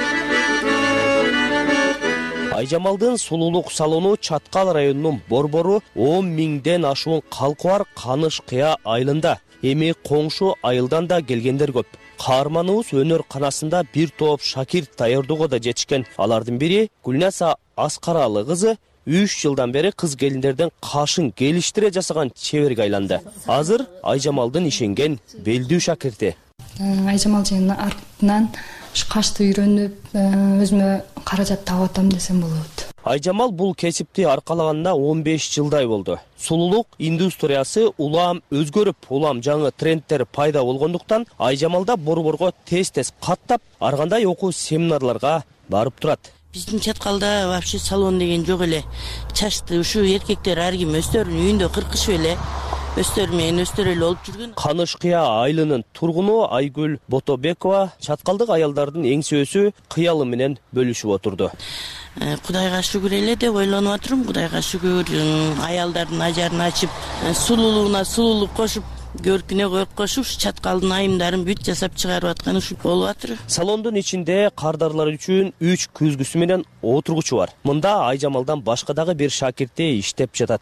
Айжамалдын сулуулук салону Чаткал районунун Борбору он миңден ашуун калкы бар Каныш Кыя айылында. Эми коңшу айылдан да келгендер көп. Каарманыбыз өнөр канасында бир топ шакирт даярдоого да жетишкен. Алардын бири Гүлнаса Аскаралы кызы үч жылдан бери кыз келиндердин кашын келиштире жасаган чеберге айланды. Азыр Айжамалдын ишенген белдүү шакирти. Айжамал жайын артынан кашты үйрөнүп, өзүмө каражат таап атам десем болот. Айжамал бул кесипти аркалаганына он беш жылдай болду. Сулуулук индустриясы улам өзгөрүп, улам жаңы трендтер пайда болгондуктан Айжамалда борборго тез-тез каттап, ар кандай окуу семинарларга барып турат. Биздин Чаткалда вообще салон деген жок эле. Чачты ушу эркектер ар ким өздөрүнүн үйүндө кыркышып эле, өстөр менен өстөр эле болуп жүргөн. Каныш Кыя айылынын тургуну Айгүл Ботобекова Чаткалдык аялдардын эңсөөсү кыялы менен бөлүшүп отурду. Кудайга шүгүр эле деп ойлонуп отурум. Кудайга шүгүр, аялдардын ажарын ачып, сулуулугуна сулуулук кошуп, көркүнө көрк кошуп, Чаткалдын айымдарын бүт жасап чыгарып атканы ушул болуп атыр. Салондун ичинде кардарлар үчүн үч күзгүсү менен отургучу бар. Мында Айжамалдан башка дагы бир шакирти иштеп жатат.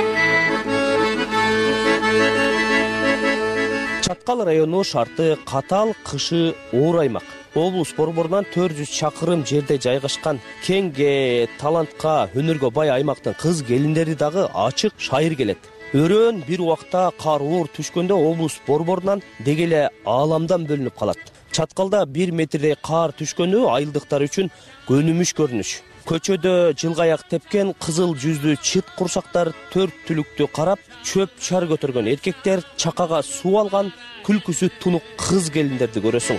Чаткал району шарты катаал, кышы оор аймак. Облус борборунан төрт жүз чакырым жерде жайгашкан кеңге, талантка, өнөргө бай аймактын кыз келиндери дагы ачык шайыр келет. Өрөөн бир убакта кар оор түшкөндө облус борборунан дегеле ааламдан бөлүнүп калат. Чаткалда бир метрдей кар түшкөнү айылдыктар үчүн көнүмүш көрүнүш. Көчөдө жылгаяк тепкен кызыл жүздүү чыт курсактар төрт түлүктү карап, чөп чар көтөргөн эркектер, чакага суу алган күлкүсү тунук кыз келиндерди көрөсүң.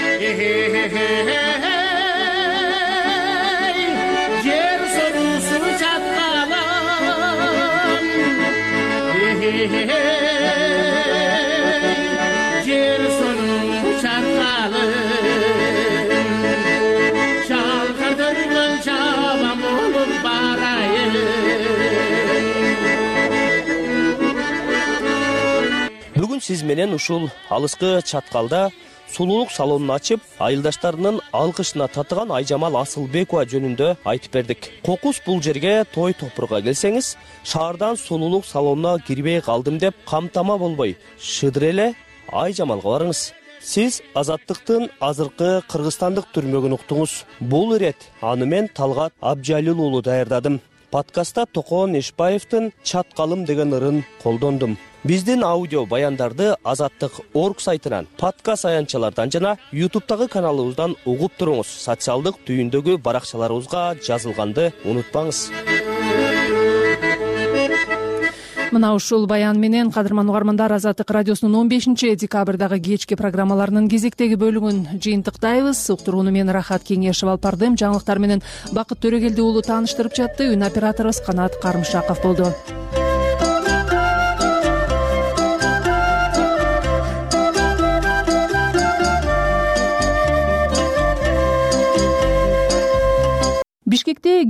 Жер сорусу Чаткалым, жер сорусу Чаткалым, шалкадырган чабан болуп барайын. сиз менен ушул алыскы чаткалда сулуулук салонун ачып, айылдаштарынын алкышына татыган Айжамал Асылбекова жөнүндө айтып бердик. Кокус бул жерге той топурга келсеңиз, шаардан сулуулук салонуна кирбей калдым деп камтама болбой, шыдыр эле Айжамалга барыңыз. Сиз Азаттыктын азыркы кыргызстандык түрмөгүн уктуңуз. Бул ирет аны мен Талгат Абжалил уулу даярдадым. Подкастта Токон Эшбаевдин Чаткалым деген ырын колдондум. Биздин аудио баяндарды Азаттык точка орг сайтынан, подкаст аянтчалардан жана ютубтагы каналыбыздан угуп туруңуз. Социалдык түйүндөгү баракчаларыбызга жазылганды унутпаңыз. Мына ушул баян менен кадырман угармандар, Азаттык радиосунун он бешинчи декабрдагы кечки программаларынын кезектеги бөлүгүн жыйынтыктайбыз. Уктурууну мен Рахат Кеңешев алып бардым. Жаңылыктар менен Бакыт Төрөгелди уулу тааныштырып жатты. Үн операторубуз Канат Карымшаков болду.